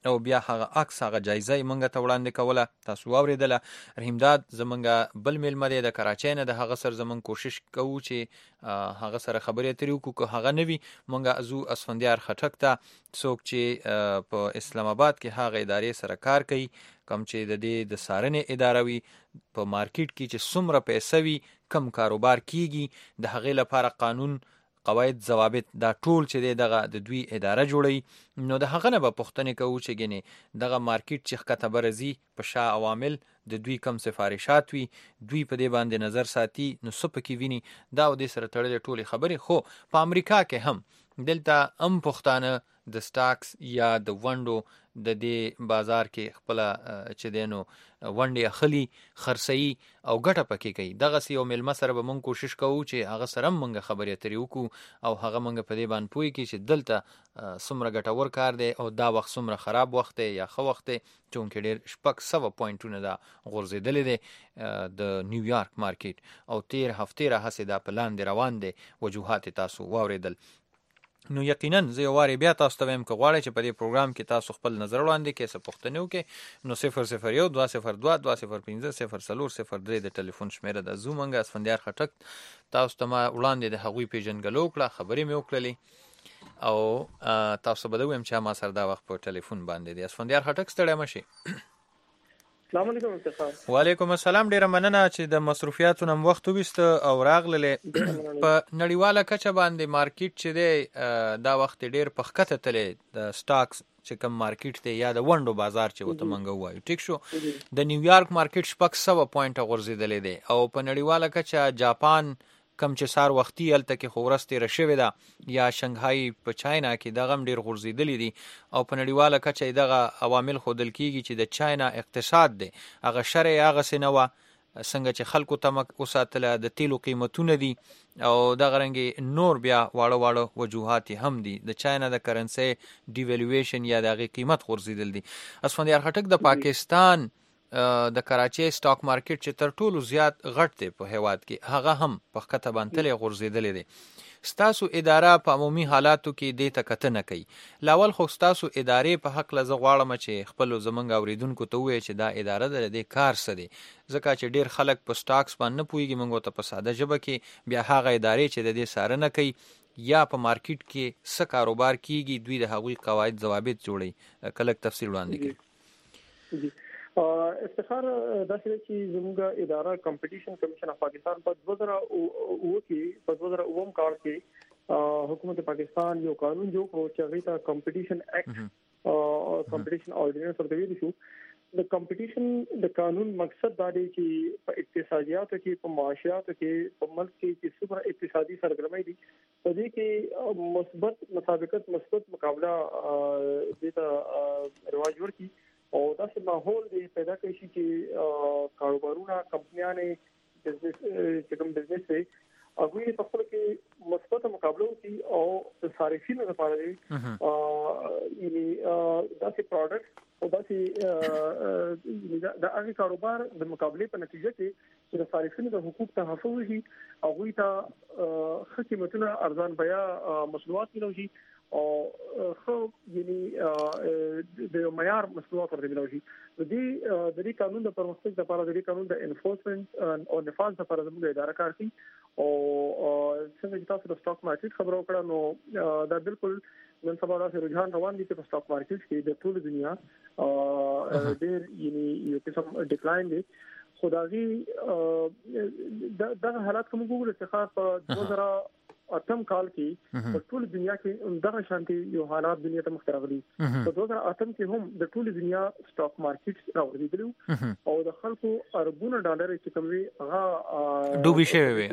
او بیا هغه عکس هغه جایزه مونږ ته وړاندې کوله. تاسو واوریدله. رحیم داد زمونږ بل میلمه دی د کراچۍ نه، د هغه سره زمونږ کوشش کوو چې هغه سره خبرې اترې وکړو. که هغه نه وي مونږ ازو اسفندیار خټک ته، څوک چې په اسلام آباد کې هغه ادارې سره کار کوي کوم چې د دې د څارنې اداره وي، په مارکیټ کې چې څومره پیسې وي، کم کاروبار کیږي، د هغې لپاره قانون، قواعد، ضوابط، دا ټول چې دی دغه د دوی اداره جوړوي. نو د هغه نه به پوښتنې کوو چې ګنې دغه مارکیټ چې ښکته برځي په شا عوامل د دوی کم سفارشات وي، دوی په دې باندې نظر ساتي، نو څه پکې ویني، دا او دې سره تړلې ټولې خبرې. خو په امریکا کې هم دلته پښتانه د سټاکس یا د ونډو د دې بازار کې خپل چې دینو ونډې اخلي، خرڅوي او ګټه پکې کوي. دغسې یو میلمه سره به مونږ کوشش کوو چې هغه سره هم مونږ خبرې اترې وکړو او هغه مونږ په دې باندې پوه کړي چې دلته څومره ګټور کار دی او دا وخت څومره خراب وخت دی یا ښه وخت دی، چونکې ډېر 600 پوینټونه دا غورځېدلی دی د نیویارک مارکیټ او 13 هفتې راهسې دا په لاندې روان دی. وجوهات تاسو واورېدل. نو یقینا زه یو وارې بیا تاسو ته وایم که غواړئ چې په دې پروګرام کې تاسو خپل نظر وړاندې کړئ، څه پوښتنې وکړئ، نو 001 202 205 0403 د ټلیفون شمېره ده. زو مونږ اسفندیار خټک تاسو ته ما وړاندې د هغوی پیژنګلو وکړه، خبرې مې وکړلې او تاسو به ویم چې ما سره دا وخت په ټلیفون باندې دی. اسفندیار خټک ستړی مشي. السلام علیکم افتخار. وعلیکم السلام. ډیره مننه چې د مصروفیاتو نم وخت وبسته او راغللې. په نړیواله کچه باندې مارکیټ چې دی دا وخت ډیر په ښکته تللی، د سټاکس چې کوم مارکیټ دی یا د ونډو بازار چې ورته مونږ ووایو، ټیک شو. د نیویارک مارکیټ 600 پوینټه غورځېدلی دی او په نړیواله کچه جاپان کم چې سار وختي هلته کې خو ورځ تېره شوې ده، یا شنګهای په چاینا کې دغه هم ډېر غورځېدلي دي او په نړیواله کچه یې دغه عوامل ښودل کېږي چې د چاینا اقتصاد دی هغه شرع یې هغسې نه وه څنګه چې خلکو ته وساتله، د تیلو قیمتونه دي او دغه رنګې نور بیا واړه واړه وجوهات هم دي، د چاینا د کرنسۍ ډیویلویشن یا د هغې قیمت غورځېدل دي. اسفندیار خټک د پاکستان د کراچۍ سټاک مارکیټ چې تر ټولو زیات غټ دی په هیواد کې، هغه هم په ښکته باندې تللی غورځېدلی دی. ستاسو اداره په عمومي حالاتو کې دې ته کتنه کوي. لاول خو ستاسو ادارې په حق له زه غواړم چې خپلو زموږ اوریدونکو ته ووایي چې دا اداره د دې کار څه دی، ځکه چې ډېر خلک په سټاکس باندې نه پوهېږي. موږ ورته په ساده ژبه کې بیا هغه ادارې چې د دې څارنه کوي یا په مارکیټ کې څه کاروبار کېږي دوی د هغوی قواعد ضوابط جوړوي، که لږ تفصیل وړاندې کړي. افتخار داسې دی چې زموږ اداره کمپټیشن کمیشن اف پاکستان په 2009 کې په 2009 کال کې حکومت پاکستان یو قانون جوړ کړو چې هغه ته کمپټیشن ایکټ او کمپټیشن آرډیننس ورته ویل شو. د کمپټیشن د قانون مقصد دا دی چې په اقتصادیاتو کې، په معاشیاتو کې، په ملک کې چې څومره اقتصادي سرګرمۍ دي په دې کې مثبت مطابقت، مثبت مقابله دې ته رواج ورکړي او داسې ماحول دی پیدا کړی شي چې کاروبارونه، کمپنیانې، بزنس چې کوم بزنس دی هغوی په خپل کې مثبت مقابله وکړي او د صارفینو لپاره دی یعنې داسې پروډکټ او داسې د هغې کاروبار د مقابلې په نتیجه کې چې د صارفینو د حقوق تحفظ وشي، هغوی ته ښه قیمتونه، ارزان بیه محصولات میلاو شي او خو یعنی د معیار مسلوات ورته ملاوي شي. د دې قانون د پرمختګ لپاره، د دې قانون د انفورسمنت او نفاذ لپاره زموږ اداره کار کوي او څنګه چې تاسو د سټاک مارکیټ خبرو وکړه نو دا بالکل نن سبا داسې رجحان روان دي چې په سټاک مارکیټ کې د ټول دنیا ډېر یعنی یو قسم ډیکلاین دی. خو د هغې دغه حالات کوم وګورو چې په 2008 کال کې په ټول دنیا کې دغه شانتي یو حالات دنیا ته مخ راغلي. په 2008 کې هم د ټول دنیا سټاک مارکیټ راوړل او د خلکو اربونه ډالر چې کوم وی هغه ډوبي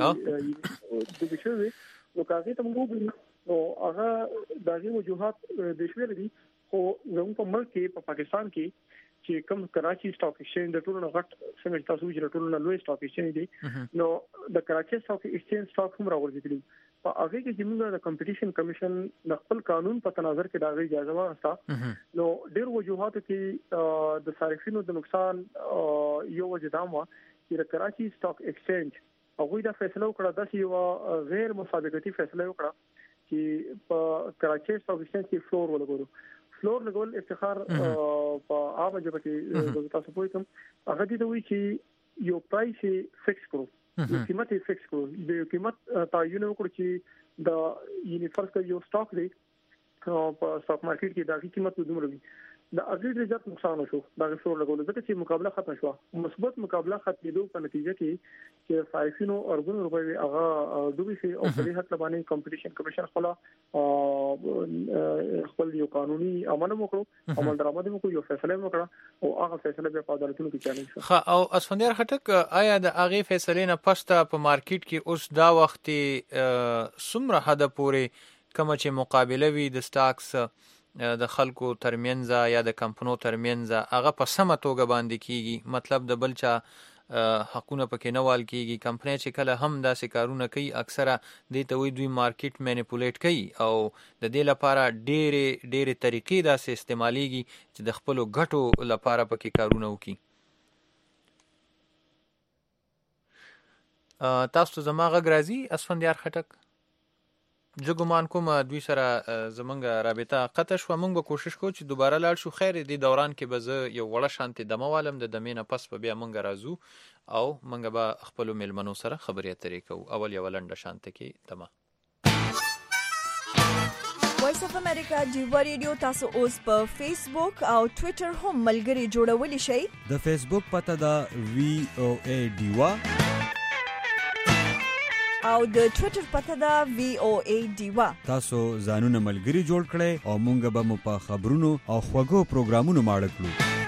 شوی نو کاږي ته موږ نو هغه دغه وجوهات د شویل دي. خو زموږ په ملک کې په پاکستان کې چې کوم کراچي سټاک ایکسچینج د ټولو غټ څنګه تاسو چې ټولو نه لوی سټاک ایکسچینج دی نو د کراچي سټاک ایکسچینج سټاک هم راوړل په هغه کې چې موږ د کمپټیشن کمیشن د خپل قانون په تناظر کې دا اجازه واغسته. نو ډېر وجوهات کې د صارفینو د نقصان یو وجه دا و چې د کراچي سټاک ایکسچینج هغه دا فیصله وکړه د یو غیر مسابقتي فیصله وکړه چې په کراچي سټاک ایکسچینج کې فلور ولګورو. فلور لګول افتخار په عامه جبه کې تاسو پوه کوم هغه دې وی چې یو پرایس فکس کړو قیمت فکس کړو د قیمت تعین وکړو چې د یونیورسال یو سٹاک دی په سٹاک مارکیټ کې د قیمت دومره وي د اګریډ زیات نقصان شو دا فلور لګول ځکه چې مقابله ختم شو مثبت مقابله ختمېدو په نتیجه کې چې صارفینو ارګون روپۍ هغه دوی شي او په دې حق باندې کمپټیشن کمیشن خپل یو قانوني عمل وکړو عمل درآمد وکړو یو فیصله وکړه او هغه فیصله په عدالتونو کې چالش شو. خا او اسفندیار خټک آیا د هغه فیصله نه پسته په مارکیټ کې اوس دا وخت سمره حد پورې کوم چې مقابله وي د سٹاکس د خلکو ترمنځ یا د کمپنو ترمنځ هغه په سمه توګه باندې کیږي مطلب د بلچا حقونه پکې نه وال کیږي کمپنی چې کله هم داسې کارونه کوي اکثره د توي دوی مارکیټ مینیپولیټ کوي او د دې لپاره ډېر طریقې داسې استعماليږي چې د خپل ګټو لپاره پکې کارونه وکړي. تاسو زما غږ راځي اسفندیار خټک؟ زه ګمان کوم دوی سره زمونږ رابطه قطع شوه. موږ به کوشش کوو چې دوباره لاړ شو. خیر دې دوران کې به زه یو وړه شانتې دمه والم د دمې نه پس به بیا موږ راځو او موږ به خپلو میلمنو سره خبرې اترې کوو. اول یوه لنډه شانته کې دمه. وایس اف امریکا ډیوا ریډیو تاسو اوس په فیسبوک او ټوئیټر هم ملګري جوړولی شئ. د فیسبوک پته دا VOA ډیوا او د ټوئیټر پته دا VOA ډیوا. تاسو ځانونه ملګري جوړ کړئ او مونږ به مو په خبرونو او خوږو پروګرامونو ماړه کړو.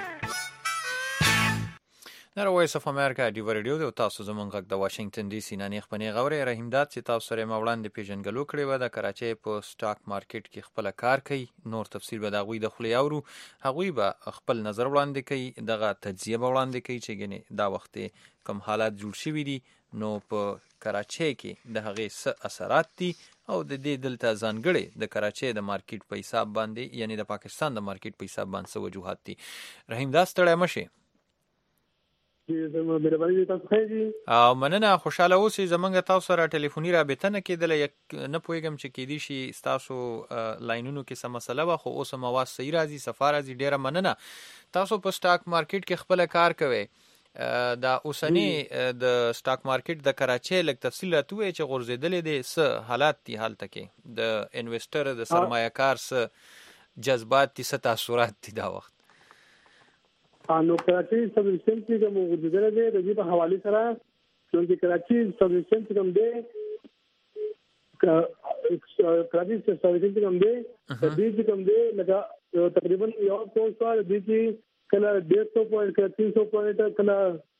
دا وایس اف امریکا ډیوا ریډیو د تاسو زمونږ غږ د واشنگټن ډي سي نه خپنې غوړې رحیم داد چې تاسو سره موړاندې پیژنګلو کړی و د کراچۍ په سٹاک مارکیټ کې خپل کار کوي. نور تفصیل به دا غوي د خلی اورو هغوی به خپل نظر وړاندې کوي دغه تجزیه به وړاندې کوي چې ګنې دا وخت کم حالات جوړ شوي دي نو په کراچۍ کې د هغې څه اثرات دي او د دې دلته ځانګړې د کراچۍ د مارکیټ په حساب باندې یعنی د پاکستان د مارکیټ په حساب باندې څه وجوهات دي. رحیم دا ستړی مشې او مننه خوشاله اوسئ. زمونږ تاسو سره ټلیفوني رابطه نه کېدله نه پوهېږم چې کېدی شي ستاسو لاینونو کې څه مسله وه خو اوس هم اواز صحیح راځي صفا راځي. ډېره مننه. تاسو په سټاک مارکیټ کې خپله کار کوئ. دا اوسنی د سٹاک مارکیټ د کراچۍ لږ تفصیل راته ووایئ چې غورځېدلې دی څه حالات دي هلته کې د انویسټر د سرمایه کار څه جذبات دي څه تاثرات دي دا وخت. نو کراچۍ سب ایکسچینج چې کوم غورځېدلی دی د دې په حوالې سره چې کراچۍ سب ایکسچینج چې کوم دی کراچۍ سب ایکسچینج چې کوم دی د دې چې کوم دی لکه تقریبا یو پوسټ د دې چې کله 150 پوینټ کله 300 پوینټ کله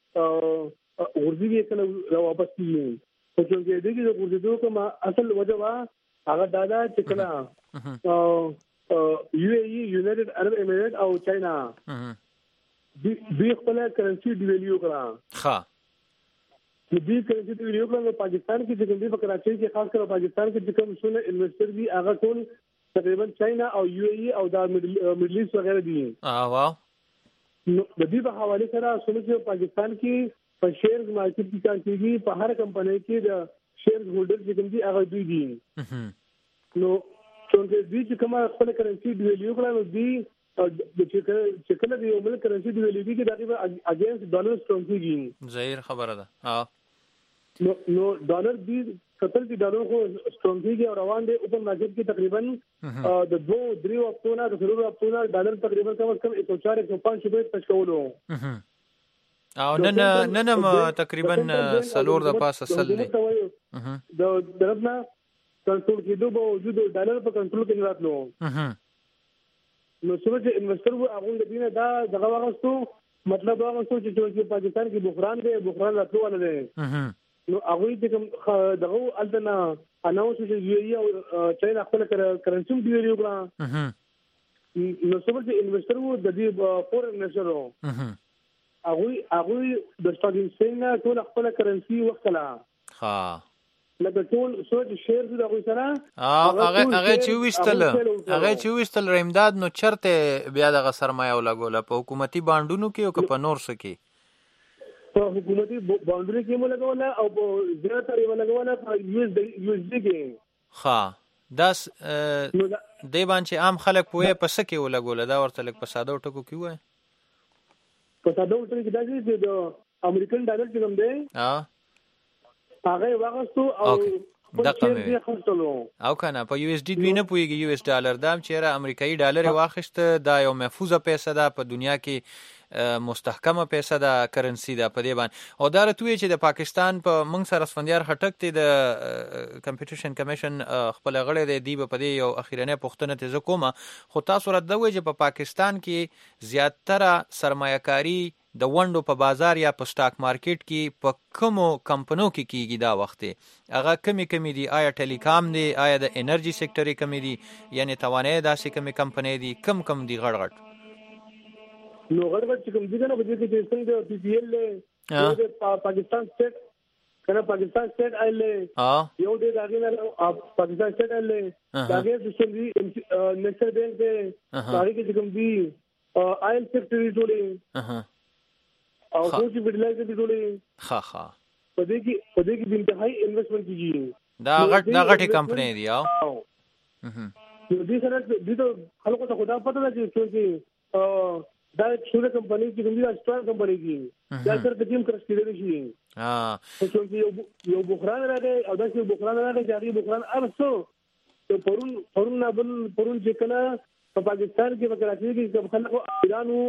ورځي کله واپس کیږي. خو چې دې کې د ورځېدو کوم اصل وجه وا هغه دا چې کله UAE یونایټډ عرب امارات او چاینا دوی خپل کرنسي ډیویلیو کړه. ها دې کرنسي ډیویلیو کړه. پاکستان کې چې کوم په کراچۍ کې خاص کر پاکستان کې چې کوم څونه انویسټر دي هغه ټول تقریبا چاینا او UAE او د میډل ایست وغیرہ دي. واو نو د دې په حواله سره څنګه پاکستان کې په شیر مارکیټ کې کار کوي په هر کمپنۍ کې د شیر هولډر چې کوم دي هغه دوی دي. نو څنګه دې چې کومه خپل کرنسي ډیویلیو کړه نو دي چې کله د یو بل کرنسي ډیویلیو کې تقریبا اگینست ډالر سترونګ کیږي. ظاهر خبره ده. نو ډالر دې 70 ډالر خو سترونګ کیږي او روان دي اوپن مارکیټ کې تقریبا د 2-3 هفتونو د 4 هفتونو ډالر تقریبا کم از کم 104-105 روپے تشکولو او نن تقریبا سلور د پاسه سل دي د دربنا کنټرول کېدو به وجود ډالر په کنټرول کې راتلو. نو څه چې انویسټر وو هغه د دینه دا دغه واغستو مطلب هغه څه چې پاکستان کې بحران دی بحران راتلو ول دی. نو هغه چې کوم دغه التنا اناونس چې UAE او چاینا خپل کرنسي ډیویلیو کړه. نو څه چې انویسټر وو د دې فورن انویسټر وو هغه د سٹاک ایکسچینج ټول خپل کرنسي وکړه. ها لکه ټول سوچ شیر د هغه سره هغه چې وستل رحمداد نو چرته بیا د سرمایه ولګول په حکومتي بانډونو کې او په نور څه کې په حکومتي بانډونو کې مو لګول او په زیاتره یې لګول په USD کې. ها داس دی باندې عام خلک پوهه پس کې ولګول دا ورته لک په ساده ټکو کې وای په ساده ټکو کې دا چې د امریکن ډالر چې کوم دی هغه واغستو او او کنه په یو اس ډی دوی نه پويږي یو اس ډالر دام چیرې امریکایي ډالر واخیست دا یو محفوظه پیسې ده په دنیا کې مستحکمه پیسې ده کرنسی ده په دې باندې او دا راتوي چې د پاکستان په منځ سره اسفندیار خټک ته د کمپټیشن کمیشن خپل غړي دی په دې یو اخیرنه پښتنه ته کومه خو تاسو رد دوی چې په پاکستان کې زیاتره سرمایه‌کاری د وندو په بازار یا په سٹاک مارکیټ کې په کومو کمپنیو کې کیږي دا وخت هغه کمی دي آیا ټیلیکام دي آیا د انرژي سېکټر کمی دي یعنی توانایي داسې کمی کمپنۍ دي کم دي غړ نو غړ چې کوم دي کنه په دې کې څنګه پی پی ایل له پاکستان سټیټ کنه پاکستان سټیټ آیل یو دې داګه نه پاکستان سټیټ آیل داګه د سندي نیشنل بانک دې هغه کې کوم دي آیل سېکټر جوړي او کوشي ویډلایزر دي جوړي ها په دې کې د انتهایی انویسټمنٹ کیږي دا غټي کمپنۍ دي او دې سره دې خلکو ته خدا پته ده چې دا څوره کمپنۍ چې کوم دي ستاره کمپنۍ دي دا سره د ټیم کرس کېدل شي یو بحران راغی او دا چې بحران راغی چې هغه بحران ارسو ته پرون چې کله په پاکستان کې وکړاچې کې خلکو ایرانو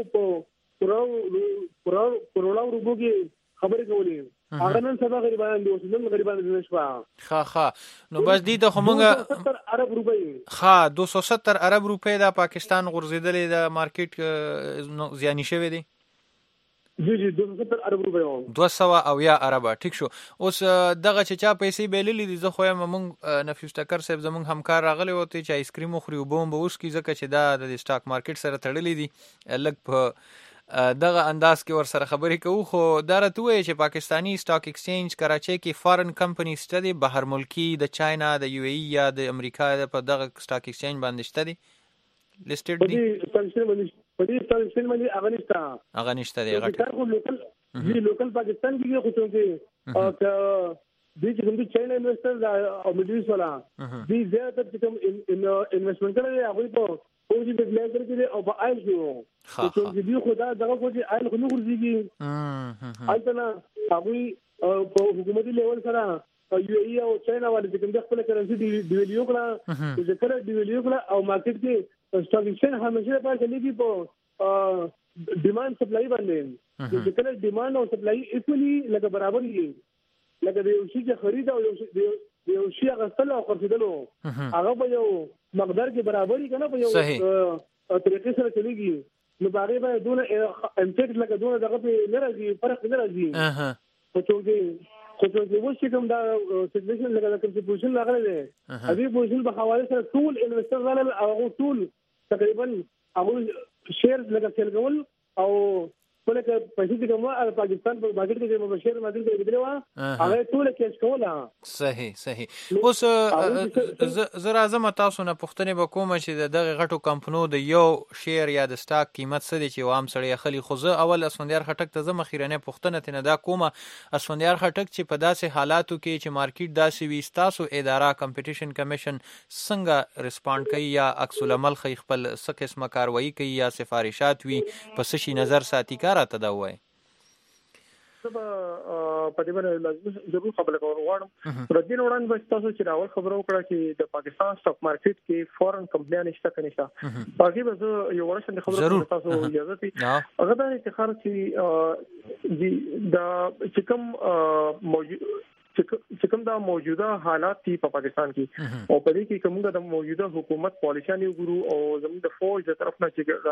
په کروڑا روپو کې خبرې کولې هغه نن سبا غریبان دي اوس نن غریبان دي نشوا ها نو بس دي ته همغه 270 ارب روپۍ ها 270 ارب روپۍ د پاکستان غورځیدلې د مارکیټ زیانی شوی دي جی 270 ارب روپۍ 200 او یا ارب ټیک شو اوس دغه چې چا پیسې بیللې دي زه خو مونږ نفیس ټکر صاحب زمونږ همکار راغلی وته چې آیسکریم خوري وبوم به اوس کی ځکه چې دا د سٹاک مارکیټ سره تړلې دي لګ په دغه انداز کې ور سره خبرې کوو خو دا راتوي چې پاکستانی سٹاک ایکسچینج کراچي کې فارن کمپنی ستدي بهر ملکی د چاینا د یو ای یا د امریکا په دغه سٹاک ایکسچینج باندې ستدي لیسټډ دي په دې سټاک باندې هغه نشته دی هغه لوکل پاکستان کې خو څنګه او دې چې کوم چاینا انویسټر او مډیس والا دې زیاتره چې کوم انویسټمنټ کوي هغه په او چې د بلیزر کې او په آیل کې چې دې خدا دغه کوجی آیل خو نه ورځيږي البته هغه په حکومتي لیول سره یو ای او چاینا والے چې کوم د خپل کرنسي ډیویلیو کړه چې کله ډیویلیو کړه او مارکیټ کې سٹاک ایکسچینج همیشه په کلیږي په ډیماند سپلای باندې چې کله ډیماند او سپلای ایکولی لکه برابر دي لکه د یو شي چې خرید او یو شي غسل او خرڅیدلو هغه په یو مقدار کې برابرۍ کنه په یو طریقې سره چلیږي نو باغې به دونه امپیکټ لکه دونه دغه په ناراضي فرق نه راځي په څو کې وشي کوم دا سټیشن لکه کوم پوزیشن راغلی دی هغه پوزیشن په حواله سره ټول انویسټر غل او ټول تقریبا هغه شیر لکه سیل کول او ولکه پیسې چې کومه پاکستان په مارکیټ کې چې مبشر مارکیټ کې بدلوا هغه ټول کېش کوله صحیح اوس زه راځم تاسو نه پوښتنه وکوم چې دغه غټو کمپنو د یو شیر یا د سٹاک قیمت څه دي چې عام سړی خلی خو زه اول اسفندیار خټک ته زما خیرنه پوښتنه تنه دا کومه اسفندیار خټک چې په داسې حالاتو کې چې مارکیټ داسې وي تاسو اداره کمپټیشن کمیشن څنګه ریسپانډ کوي یا عکس العمل خپل څه قسمه کاروایی کوي یا سفارشات وي پس شي نظر ساتي راته دا وای په دې باندې لازم ضرور خبره کوم ردین وړاندې به تاسو چې راول خبرو کړه چې د پاکستان سٹاک مارکیټ کې فورن کمپنیان نشته کنيشته باقي به یو ورشن خبرو تاسو اجازه دي هغه د افتخار چې د چکم موجود چې کوم دا موجوده حالات دي په پاکستان کې او په دې کې کومه د موجوده حکومت پالیسیانه ګورو او زموږ د فوج د طرف نه چې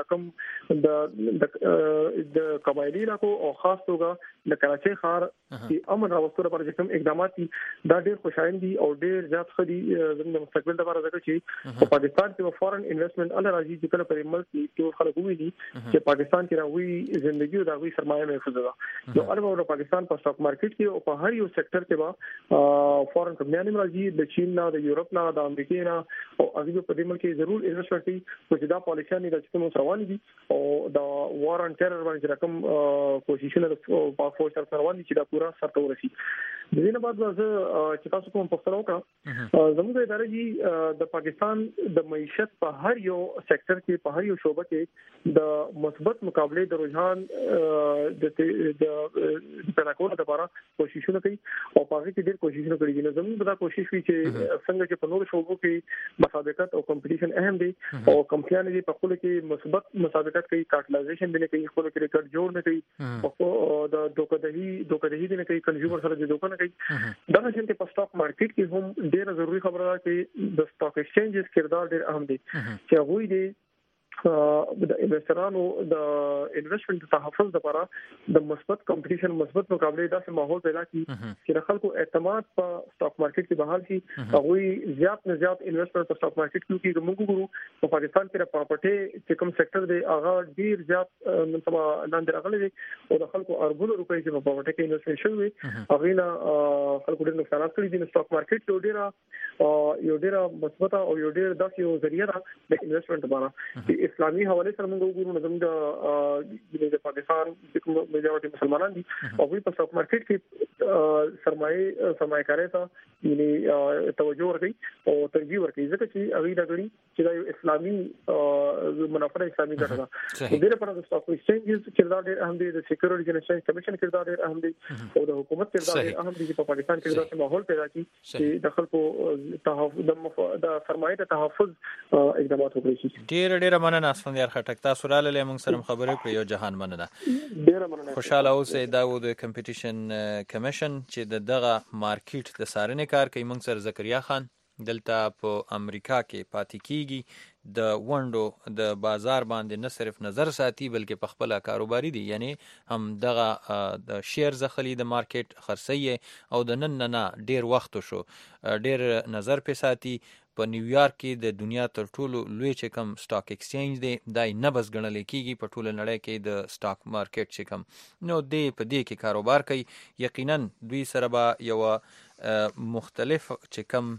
رقم د قبایلی علاقو او خاص توګه د کراچي ښار کې امن راوستلو لپاره چې کوم اقدامات دي دا ډېر خوشاین دي او ډېر زیات خدي زموږ د مستقبل لپاره ځکه چې په پاکستان کې فورن انویسټمنٹ الله راځي چې کله په ملک کې ټول خلک وایي چې پاکستان کې راوي ژوندۍ او راوي سرمایه محفوظ ده نو البته پاکستان په سٹاک مارکیټ کې او په هر یو سېکټر کې فورن کمپنیانې راځي د چین نه د یورپ نه د امریکا نه او هغه په دې ملک ضرور انویسټمنت کوي چې دا پالیسیانې د کوم روان دي او د وار ان ټیرر باندې رقم کوششونه د پاک فوج سره روان دي چې دا پورا سرته ورسي. د دې نه بعد چې تاسو کوم پوښتنه وکړه زموږ ادارې دي د پاکستان د معیشت په هر یو سېکټر کې په هر یو شعبه کې د مثبت مقابله د رجحان د پیدا کولو لپاره کوششونه کوي او په هغه کې ډېر کوششونه کوي. نو زموږ دا کوشش وی چې څنګه چې په نورو شعبو کې مسابقت او کمپټیشن اهم دي او کمپنیانې دي په خپل کې مثبت مسابقت کوي، کاټلایزیشن دي نه کوي، خپل کې ریکارډ جوړ نه کوي او د دوکدهي دي نه کوي، کنزیومر سره د دوکانه کوي. دا چې په سٹاک مارکیټ کې هم ډېر ضروری خبره ده چې د سٹاک ایکسچینجز کردار ډېر اهم دي چې هغه دي د انویسټرانو د انویسټمنت تحفظ لپاره د مثبت کمپټیشن مثبت مقابله داسې ماحول پیدا کړي چې د خلکو اعتماد په سٹاک مارکیټ کې بحال شي. هغه زیات نه زیات انویسټمنت په سٹاک مارکیټ کې موږ ګورو په پاکستان کې د پراپرټي چې کوم سېکټر دی هغه ډیر زیات لاندې راغلی دی او د خلکو اربونو روپۍ چې په پراپرټي کې انویسټمنت شوی هغه نه خلکو ډیر نقصانات کړي دي. سٹاک مارکیټ یو ډیر مثبت او یو ډیر داسې یو ذریعہ ده د انویسټمنت لپاره. اسلامي حواله سره موږ وګورو نو د پاکستان د کوم میجورټي مسلمانان دي او په سٹاک مارکیټ کې سرمایه‌کاري ته یعنی توجه ورکړي او ترجیح ورکړي ځکه چې هغه دا غړي چې دا یو اسلامي منافع اسلامي ګټه ده. د دې لپاره د سٹاک ایکسچینجز کردار ډېر اهم دی، د سکیورټي ایکسچینج کمیشن کردار ډېر اهم دی او د حکومت کردار ډېر اهم دی چې په پاکستان کې داسې ماحول پیدا کړي چې د خلکو تحفظ د سرمایه د تحفظ اقدامات وکړي. ډېر مننه اسفندیار خټک، تاسو را لاله موږ سره خبرې کړې یو جهان مننه. ډېر مننه. خوشاله اوسئ. دا و د کمپټیشن کمیشن چې دغه مارکیټ د سارنې کار کوي. موږ سره زکریا خان دلته په امریکا کې پاتې کیږي، د ونډو د بازار باندې نه صرف نظر ساتي بلکې په خپل کاروباري دي، یعنی هم دغه د شیر زخلی د مارکیټ خرڅي او د نن نه ډیر وخت شو ډیر نظر په ساتي. په نیویارک کې د دنیا تر ټولو لوی چې کوم سٹاک ایکسچینج دی دای نه بس ګڼل کېږي په ټوله نړۍ کې د سٹاک مارکیټ چې کوم نو دی په دې کې کاروبار کوي. یقینا دوی سره به یو مختلف چې کوم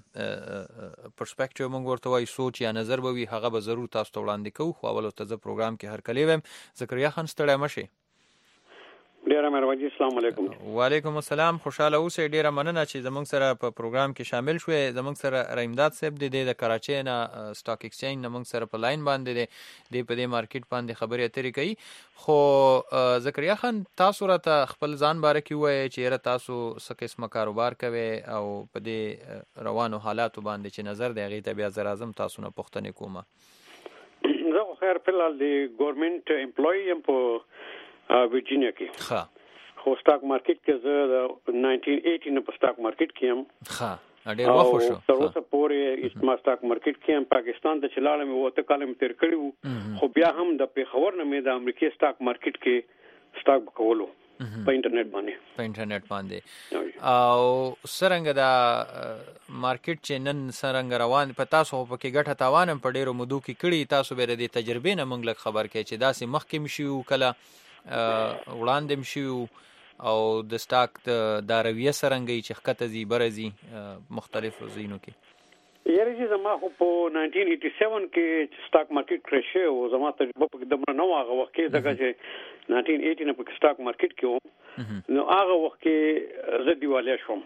پرسپیکټیو موږ ورته وایي سوچ یا نظر به وي هغه به ضرور تاسو ته وړاندې کوو. خو اول ته زه پروګرام کې هر کلی ویم. زکریا خان ستړی مشي. ډیره مهرباني. السلام علیکم. وعلیکم السلام. خوشاله اوسئ. ډیره مننه چې زموږ سره په پروګرام کې شامل شوې. زموږ سره رحیمداد صاحب د کراچۍ نه سٹاک ایکسچینج نه موږ سره په لاین باندې دی په دې مارکیټ باندې خبرې اترې کوي. خو زکریا خان تاسو راته خپل ځان باره کې ووایئ چې یاره تاسو څه قسمه کاروبار کوئ او په دې روانو حالاتو باندې چې نظر دی هغې ته بیا زه راځم تاسو نه پوښتنې کومه. زه خو خیر فلحال د ګورنمنت امپلوي یم په ورجینیا کې، خو سٹاک مارکیټ کې زه د 1980 په سٹاک مارکیټ کې یم. ډېر وخت شو. تر اوسه پورې ما سٹاک مارکیټ کې یم. پاکستان ته چې لاړم اوته کال مې تېر کړی وو، خو بیا هم د پیښور نه مې د امریکای سٹاک مارکیټ کې سٹاک کولو په انټرنیټ باندې او څرنګه دا مارکیټ چې نن څرنګه روان په تاسو په کې ګټه تاوان په ډیرو مودو کې کړي، تاسو به د تجربې نه موږ لږ خبر کړئ چې داسې مخکې مشي کله وړاندې مشي او د سٹاک د رویه څرنګه چې ښکته ځي برځي مختلفو ځایونو کې. یاره چې زما خو په 1987 کې سٹاک مارکیټ کرش او زما تجربه په دمره نو هغه وخت کې ځکه چې 1980 په سٹاک مارکیټ کې وم نو هغه وخت کې زه دیوالیه شوم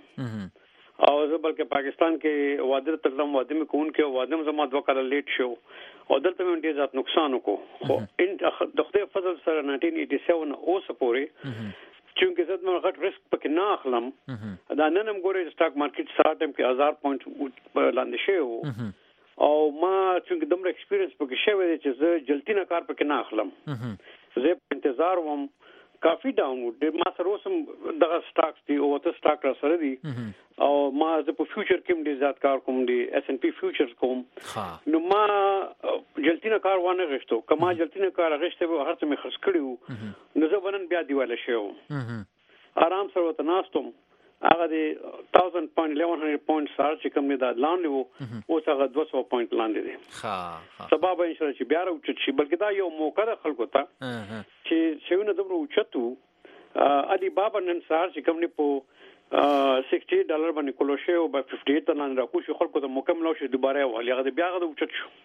او زه بلکې پاکستان کې واده ترلم واده مې کوون کې واده زما 2 کال لیټ شو او دلته مې ډېر ځات نقصان وکړو. خو د خدای فضل سره 1987 اوسه پورې چونکه زه مې غټ ریسک پکې نه اخلم دا نن هم ګورې سٹاک مارکیټ سره ټایم کې 1000 پوینټ لاندې شوی او ما چونکه دمر ایکسپیرینس پکې شوی دی چې زه جلتی نه کار پکې نه اخلم. زه په انتظار وم کافی ډاون وډ ما سره اوسم دغه سٹاکس دی او ته سٹاک را سره دی او ما زه په فیوچر کې ډیر زیات کار کوم دی S&P فیوچرز کوم نو ما جلتی نه کار وانه غشتو کما جلتی نه کار غشته به هر څه مې خرڅ کړیو نو زه ونن بیا دیواله شوم آرام سره وته ناستم هغه دی 1000 پوینټ 1100 پوینټ سره چې کوم دا لاندې وو اوس هغه 200 پوینټ لاندې دی. سبب ان شاء الله چې بیا راوچت شي بلکې دا یو موقع ده خلکو ته چې شیونه دغه اوچتو علي بابا نن سار چې کوم نه په $60 باندې کولو شو او په 58 تنان راکو شو خلکو ته مکمل شو دوباره ولیغه بیا غو اوچت شو.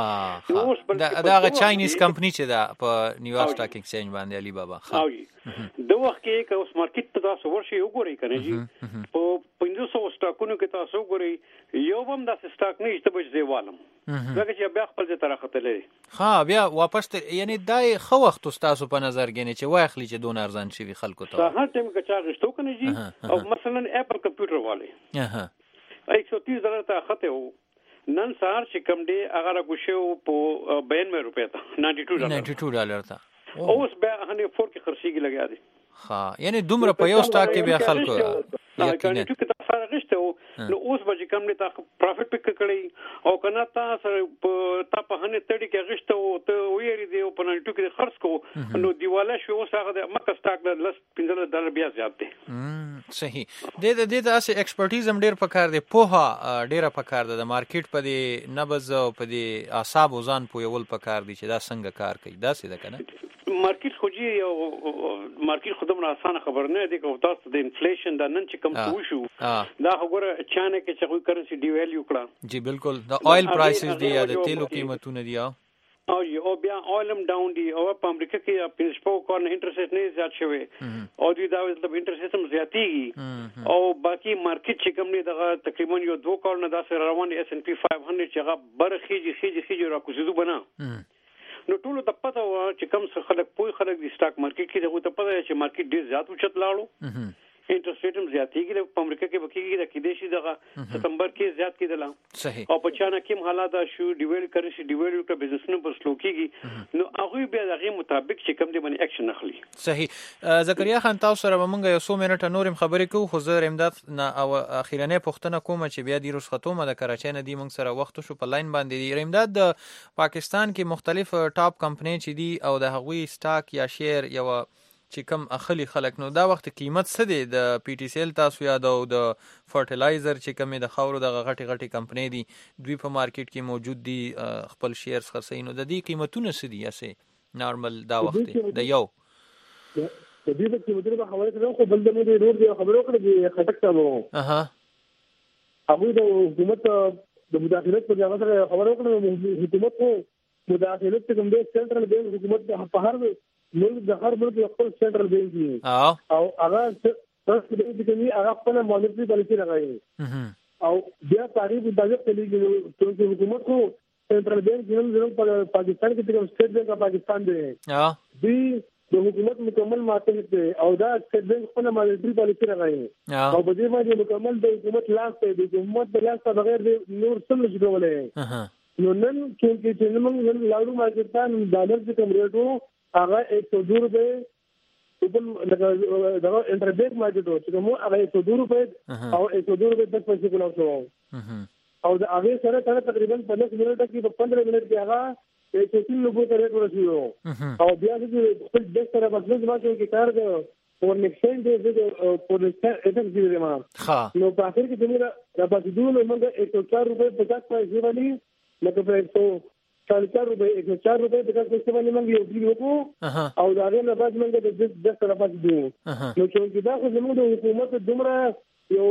دا چاینیز کمپنی چې دا په نیویارک سٹاک ایکسچینج باندې علي بابا د وخت کې که اوس مارکیټ ته تاسو ورشي وګورئ کنه جی په 500 سٹاکونو کې تاسو وګورئ یو هم د سٹاک نه ایسته بچ دیوالم ځکه چې بیا خپل ځای ته راختلې بیا واپس یعنی دای خو وخت تاسو په نظر کې چې وای خلی چې دون ارزان شي خلکو ته هر ټیم کې چا غشتو کنه جی او مثلا اپل کمپیوټر والے $130 ته خته نن سهار چې کم دی هغه راغوشو په $92 ته $92 ته اوس به 104 کې خرڅيږي لګیا دي یعنی دومره په یو سٹاک کې بیا خلکو یقینا چې تاسو راغشته نو اوس به کم دی تاسو پروفټ پک کړی او کنه تاسو په په 130 کې غشته او ته ویری دی په 92 کې خرڅ کو نو دیواله شو اوس هغه د مکه سٹاک د $15 بیا زیات دی. صحیح د تاسو ایکسپرټیز هم ډیر پکار دی په ډیره پکار ده د مارکیټ په دی نبض او په دی اعصاب ځان پویول پکار دی چې دا څنګه کار کوي دا څه ده کنه مارکیټ خو جی یو مارکیټ خودم آسان خبر نه دی کوم تاسو د انفلیشن د نن چې کم شو دا وګوره چانه کې چې کوئی کرنسی ډیویلیو کړه جی بالکل د آیل پرایسز دی یا د تیلو قیمتونه دی او بیا اولم ډاون دی او په امریکا کې پرنسپل کورن انټرست نه زیات شوی او دا مطلب انټرست هم زیاتیږي او باقی مارکیټ چې کوم نه دغه تقریبا یو 2 کورن دا سره روان S&P 500 چې هغه برخیږي راکوزیدو بنا نو ټول ته پته و چې کوم څه خلک پوي خلک د سٹاک مارکیټ کې دغه ته پته چې مارکیټ ډیر زیات اوچت لاړو انټرست ریټ هم زیاتېږي په امریکا کې بکیږي د کې دیشي دغه ستمبر کې زیات کېدل صحیح او په چانه کې حالات شو ډیویل کرنسی ډیویل ته بزنسونه پر سلو کېږي نو هغه بیا دغه مطابق چې کوم دی باندې اکشن اخلي. صحیح زکریا خان تاسو سره موږ یو 100 منټه نورم خبرې کوو خو زه امداد نه او اخیرنه پښتنه کوم چې بیا د روس ختمه د کراچۍ نه دی موږ سره وخت شو په لاین باندې دی امداد د پاکستان کې مختلف ټاپ کمپنی چې دی او د هغوی سٹاک یا شیر یو چې کم اخلي خلک نو دا وخت قیمت څه دی د پی ټی سی ال تاسو یاد او د فرټیلایزر چې کم د خاورو د غټي کمپنی دي دوی په مارکیټ کې موجود دي خپل شیرز خرڅي نو د دې قیمتونه څه دي اسه نارمل دا وخت د یو د دې په قیمتونو په حواله سره خو بل د مې نور دی خبرو کړې دي خټک تاسو هغه د حکومت د مداخلت په ځای سره خبرو کړې حکومت کو مداخلت کوم د سنټرل بانک حکومت په هر ملک د هر ملک خپل سنټرل بانک دی او هغه څه د دې هغه خپل مانیټری پالیسی راغی او بیا تاریخ د دغه کلیږي چې حکومت کو سنټرل بانک زموږ په پاکستان کې کوم سټیټ بانک پاکستان دی د حکومت مکمل ماتحت دی او دا سټیټ بانک خپل مانیټری پالیسی راغی او په دې باندې مکمل د حکومت لاس ته د حکومت د لاس ته بغیر نور څه نه جوړولای نو نن چې موږ لاړو مارکیټ ته ډالر چې کوم ریټو هغه $102 په دغه انټربیک مارکیټ چې کوم هغه $102 او $102 10 پیسې کولاو شو او د هغه سره تقریبا 15 منټه کې په 15 منټ کې هغه 190 ریټ ورسېږي او بیا چې خپل د سره بدل ځما کې کار د فور ایکسچینج د فور ایکسچینج دی ما نو په اخر کې زموږ را پاتې دوه موږ $104.50 پیسې باندې لکه په $104 $104 د کارته باندې موږ یو ډیل وکړو او دا غوښنه بعد موږ د 10 سره پاتې دي نو چې دا خو زموږ د حکومت دومره یو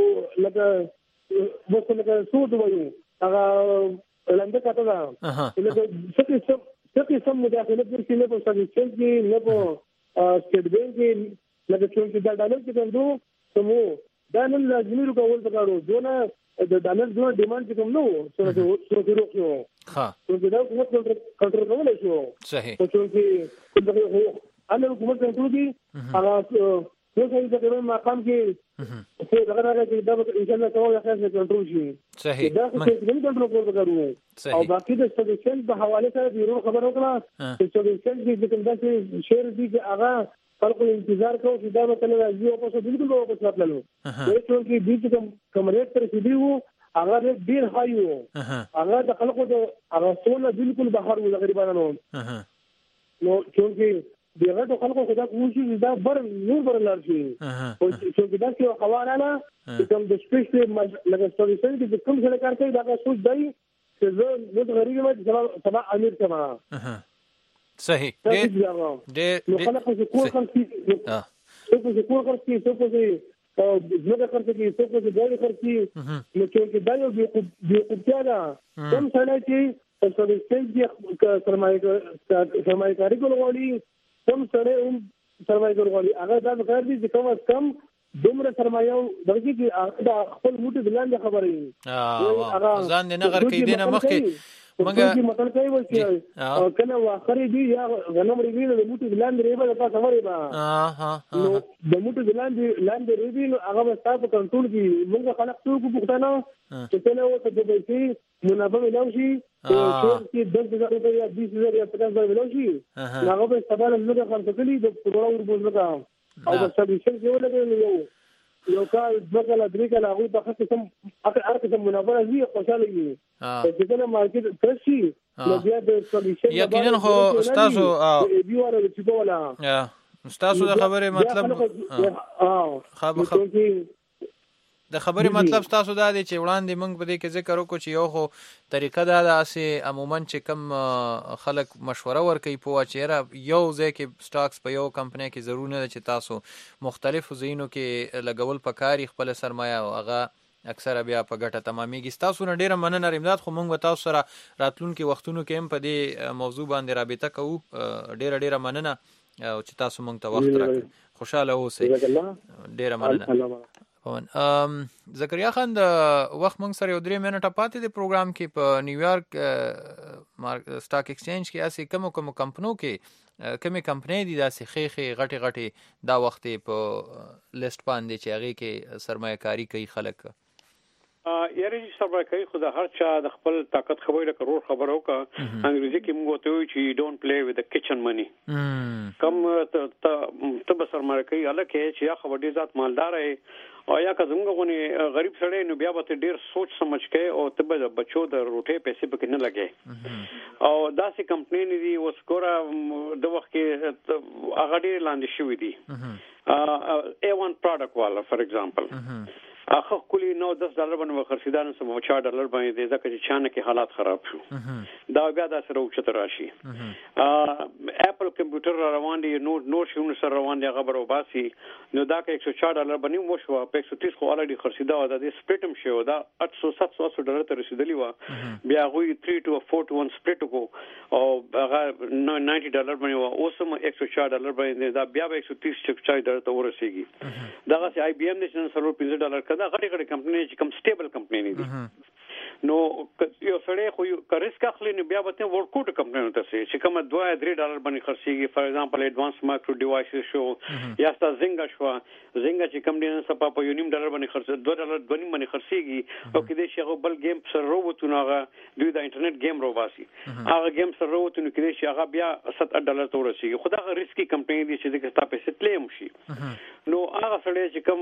لکه سود وایو هغه لاندې کاته دا لکه څه سم مداخله ورکړي نه په سټیټ کې نه په سټیټ بانک کې لکه چې دا ډالر کې دوه سمو دا نن لازمي رکول پکارو دونه د ډالر دوه ډیماند کوم نو څه روکیو نو دا حکومت کنټرول کولای شو صحیح چې انا حکومت کنټرول کی هغه نو څه د کوم مقام کې څه دغه راځي دا ان شاء الله ټول خاصه کنټرول شي صحیح دا څه د کنټرول کولو او باقي د سټیشن په حواله سره ضرور خبر وکړه چې سټیشن کې کوم داسې شیر دي چې هغه خلکو انتظار کوو چې دا به کله راځي او په بالکل به واپس راتللو چې دې کوم ریټ تر رسیدلی وو هغه ډیر هاي وو هغه د خلکو د هغه څونه بالکل بهر وو غریبانو نو چې دغه خلکو خدا کوشي دا بر نور بر لار شي او چې دا چې حواله نه کوم د سپیشل لکه سټیشن کې کوم څه کار کوي دا سوچ دی چې زه نو غریب ما سبا امیر کما صحیح نو خلک چې کور خرڅي څه په کور خرڅي څه په زمکه خرڅ کوي څوک چې ګاډي خرڅي نو چې دا یو بیوقوفتیا ده کوم سړی چې په سرویسټیج کې سرمایه‌کاري کول غواړي کوم سړی هم سرمایه‌کاري غواړي هغه دا کار دي چې کوم از کم دومره سرمایه درګي چې هغه خپل موټي بلاندې خبرې ځان نه غر کې دینه مخکې مګر مطلب کوي چې کنه واخري دي یا غنم ریوی د موټي بلاندې ریبه د تاسو خبرې با نو د موټي بلاندې ریوی نو هغه تاسو کنټرول کی موږ خلک څو کو پښتنه چې ته نو ته د بیسي منابع ملوشي چې 10,000 روپے یا 20,000 یا 50,000 ملوشي هغه په سبا موږ خرڅ کړي د پروګرام وربوزه او د سرویسینګ یو لګي یو کال ځکه لا درې کال هغه په خاطر کوم هر قسم منابع زی خوشاله وي چې کله مارکیټ ترشي نو بیا د سرویسینګ یقینا خو استادو دیواره چې کوله استادو د خبره مطلب د خبرې مطلب تاسو دا دی چې وړاندې موږ په دې کې ذکر وکړو چې یو خو طریقه دا ده چې عموما چې کم خلک مشوره ورکوي په چیرې یو ځای کې سټاکس په یو کمپنۍ کې ضرور نه ده چې تاسو مختلفو ځایونو کې لګول پکاري خپل سرمایه او هغه اکثره بیا په ګټه تمامېږي. تاسو نه ډیره مننه رمداد، خو موږ تاسو سره راتلونکي وختونو کې هم په دې موضوع باندې رابطه کوو. ډیره مننه او چې تاسو موږ ته وخت راکړئ. خوشاله اوسئ. ډیره مننه. زکریا خان د وخت موږ سره یو 3 منټه پاتې دی پروګرام کې. په نیویارک سټاک ایکسچینج کې اسې کوم کمپنو کې کومې کمپنۍ دي داسې خېخې غټې دا وخت په لیست باندې چې هغه کې سرمایه کاری کوي خلک؟ یاره چې سرمایه کاری خو د هر چا د خپل طاقت خبرې لکه رور خبره وکړه. انګریزي کې موږ ته وایو چې ډونټ پلی وذ د کچن منی. کم ته به سرمایه کاری الکه چې یا خبر دې ذات مالدار ہے او یا که زموږ غونې غریب سړی نو بیا به ډیر سوچ سمجھ کې او ته به بچو د روټې پیسې پکې نه لګې. او داسې کمپنۍ نه دي اوس ګوره د وخت کې هغه ډېر لاندې شوي دي. A1 پروډکټ والا فار ایگزامپل اخه کلی $10 باندې خرڅیدان سم $4 باندې ځکه چې چانه کې حالات خراب شو دا بیا د سره اوچت راشي. اپل کمپیوټر روان دي نور شونه سره روان دي غبر او باسي نو دا کې $104 باندې مو شو په 130 خو الریډي خرڅیدا و دا د سپلیټم شو دا $800-700 ته رسیدلی و بیا غوي 3-4-1 سپلیټ کو او هغه $90 باندې و اوس هم $104 باندې دا بیا $130-$40 ته ورسیږي. دا چې IBM نشن سره $50 دا غټي کمپنۍ چې کوم سټیبل کمپنۍ نه دي نو یو سړی خو ریسک اخلي نو بیا به ته ورکوټ کمپنۍ ته شي چې کوم $2-3 باندې خرڅيږي. فار ایگزامپل ایڈوانس مایکرو ډیوایسز شو یا ستا زنګا شو زنګا چې کوم دین سپا په $1.5 باندې خرڅ $2 باندې خرڅيږي او کې دې شي بل گیم سره وروتونه هغه دوی د انټرنیټ گیم روباسي هغه گیم سره وروتونه کې دې شي هغه بیا $7 ته ورسیږي. خو دا ریسکی کمپنۍ دي چې دغه تاسو پیسې تلیم شي نو هغه سړی چې کوم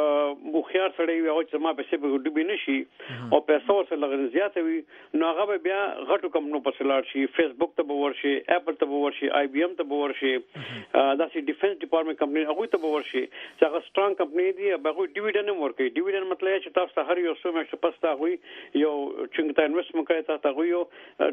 مخيار سړی وي او چې ما پیسې به ډوبې نشي او پیسې ورسره لږ زیاته وي نو هغه بیا غټو کمپنیو په سلاړ شي. فیسبوک ته به ورشي، اپل ته به ورشي، IBM ته به ورشي، داسې ډیفنس ډپارټمنټ کمپنی هغه ته به ورشي چې هغه سترونګ کمپنی دي هغه ډیویډند ورکوي. ډیویډند مطلب چې تاسو هر یو څو میاشتې پس تاسو یو څنګه انویسټمنټ کوي تاسو یو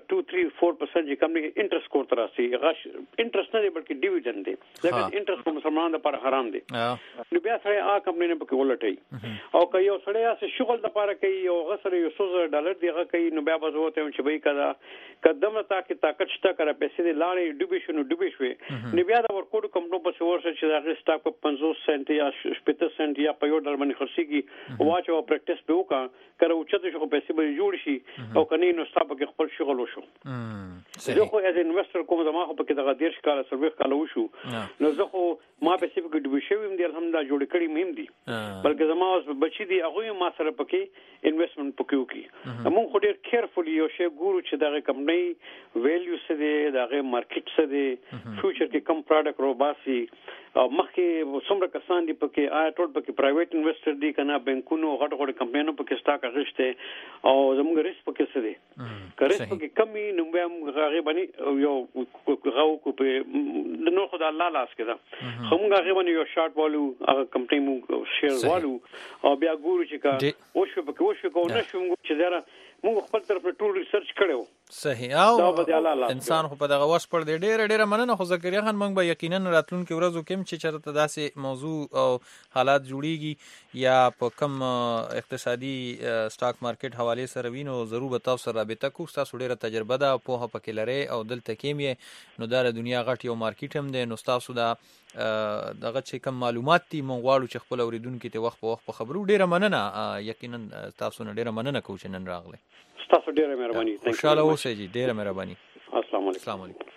2-3-4% چې کمپنی انټرست کوټ راسي هغه انټرست نه دی بلکې ډیویډند دی ځکه انټرست په مسلمانانو لپاره حرام دی. نو بیا سره هغه کمپنی نه پکې ولټي او که یو سړی اسه شغل لپاره کوي او غسر یو $100 دیغه کوي نو بیا به وته چې به کدا قدمه تا کې طاقت شته کړه پیسې لاړې ډوبې شو نو بیا دا ورکوټ کمپنی په ورسره چې دا سٹاک په 50 سنت یا 50 سنت یا په $1 باندې خرڅيږي واچو پریکټیس به وکړه کړه او چې شو پیسې به جوړ شي او کني نو ستاسو کې خپل شغل وشو. زه خو از انویسټر کوم زما خو پکې دغه 10 کال سرویس کال وشو نو زه خو ما پیسې په ډوبې شوم دي الحمدلله جوړ کړی مهم دي بلکې زما اوس بچی دي هغه ما سره پکې انویسټمنټ پکې وکي. موږ خو ډېر کیرفولي یو شی ګورو چې دغه کمپنۍ ویلیو څه دی دغه مارکیټ څه دی فیوچر کې کم پروډکټ روباسي او مخکې څومره کسان دي پکې آیا ټول پکې پرایویټ انویسټر دي کنه بانکونو غټ کمپنیانو پکې سٹاک اخیسته او زموږ ریسک پکې څه دی کړه پکې کمی نو بیا هغه باندې یو غو کو په نو خدای الله لاس کې دا هم هغه باندې یو شارټ والو هغه کمپنۍ مو شیر والو او بیا ګورو چې کا او شو پکې او شو کو نه شو چې زره موږ خپل طرف ټول ریسرچ کړو صحیح. او انسان خو په دغه وس پر دی. ډیره مننه. خو زکریا خان موږ به یقینا راتلونکي ورځو کې چې چېرته داسې موضوع او حالات جوړیږي یا په کم اقتصادي سټاک مارکیټ حوالې سره وینو ضرور به تاسو سره رابطه کوو. ستاسو ډیره تجربه ده او پوهه پکې لرئ او دلته کې یې نو دا د دنیا غټ یو مارکیټ هم دی. نو ستاسو دا دغه چې کوم معلومات دي موږ غواړو چې خپل اوریدونکو ته وخت په وخت په خبرو. ډیره مننه. یقینا تاسو نه ډیره مننه کوم چې نن راغلی. تاسو ډیره مهرباني. خوشاله اوسئ جی. ډیره مهرباني. السلام علیکم. السلام علیکم.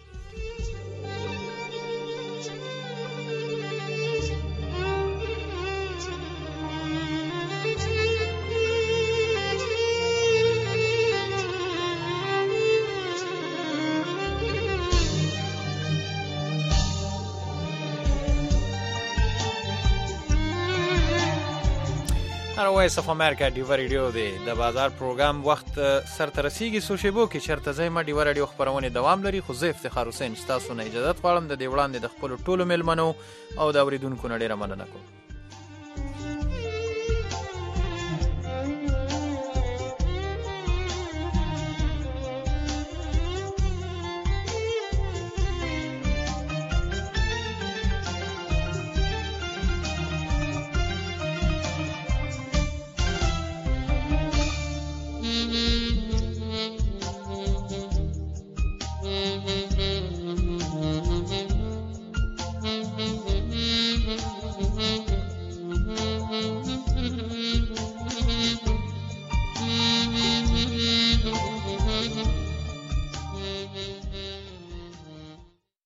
وایس اف امریکا ډیو ریډیو دی د بازار پروګرام وخت سر ته رسیږي. سو شیبو کې چرته ځای ما ډیو ریډیو خبرونه دوام لري. خو زه افتخار حسین تاسو نه اجازه غواړم د دې وړاندې د خپل ټولو ملمنو او د اوریدونکو نه ډیره مننه کوم.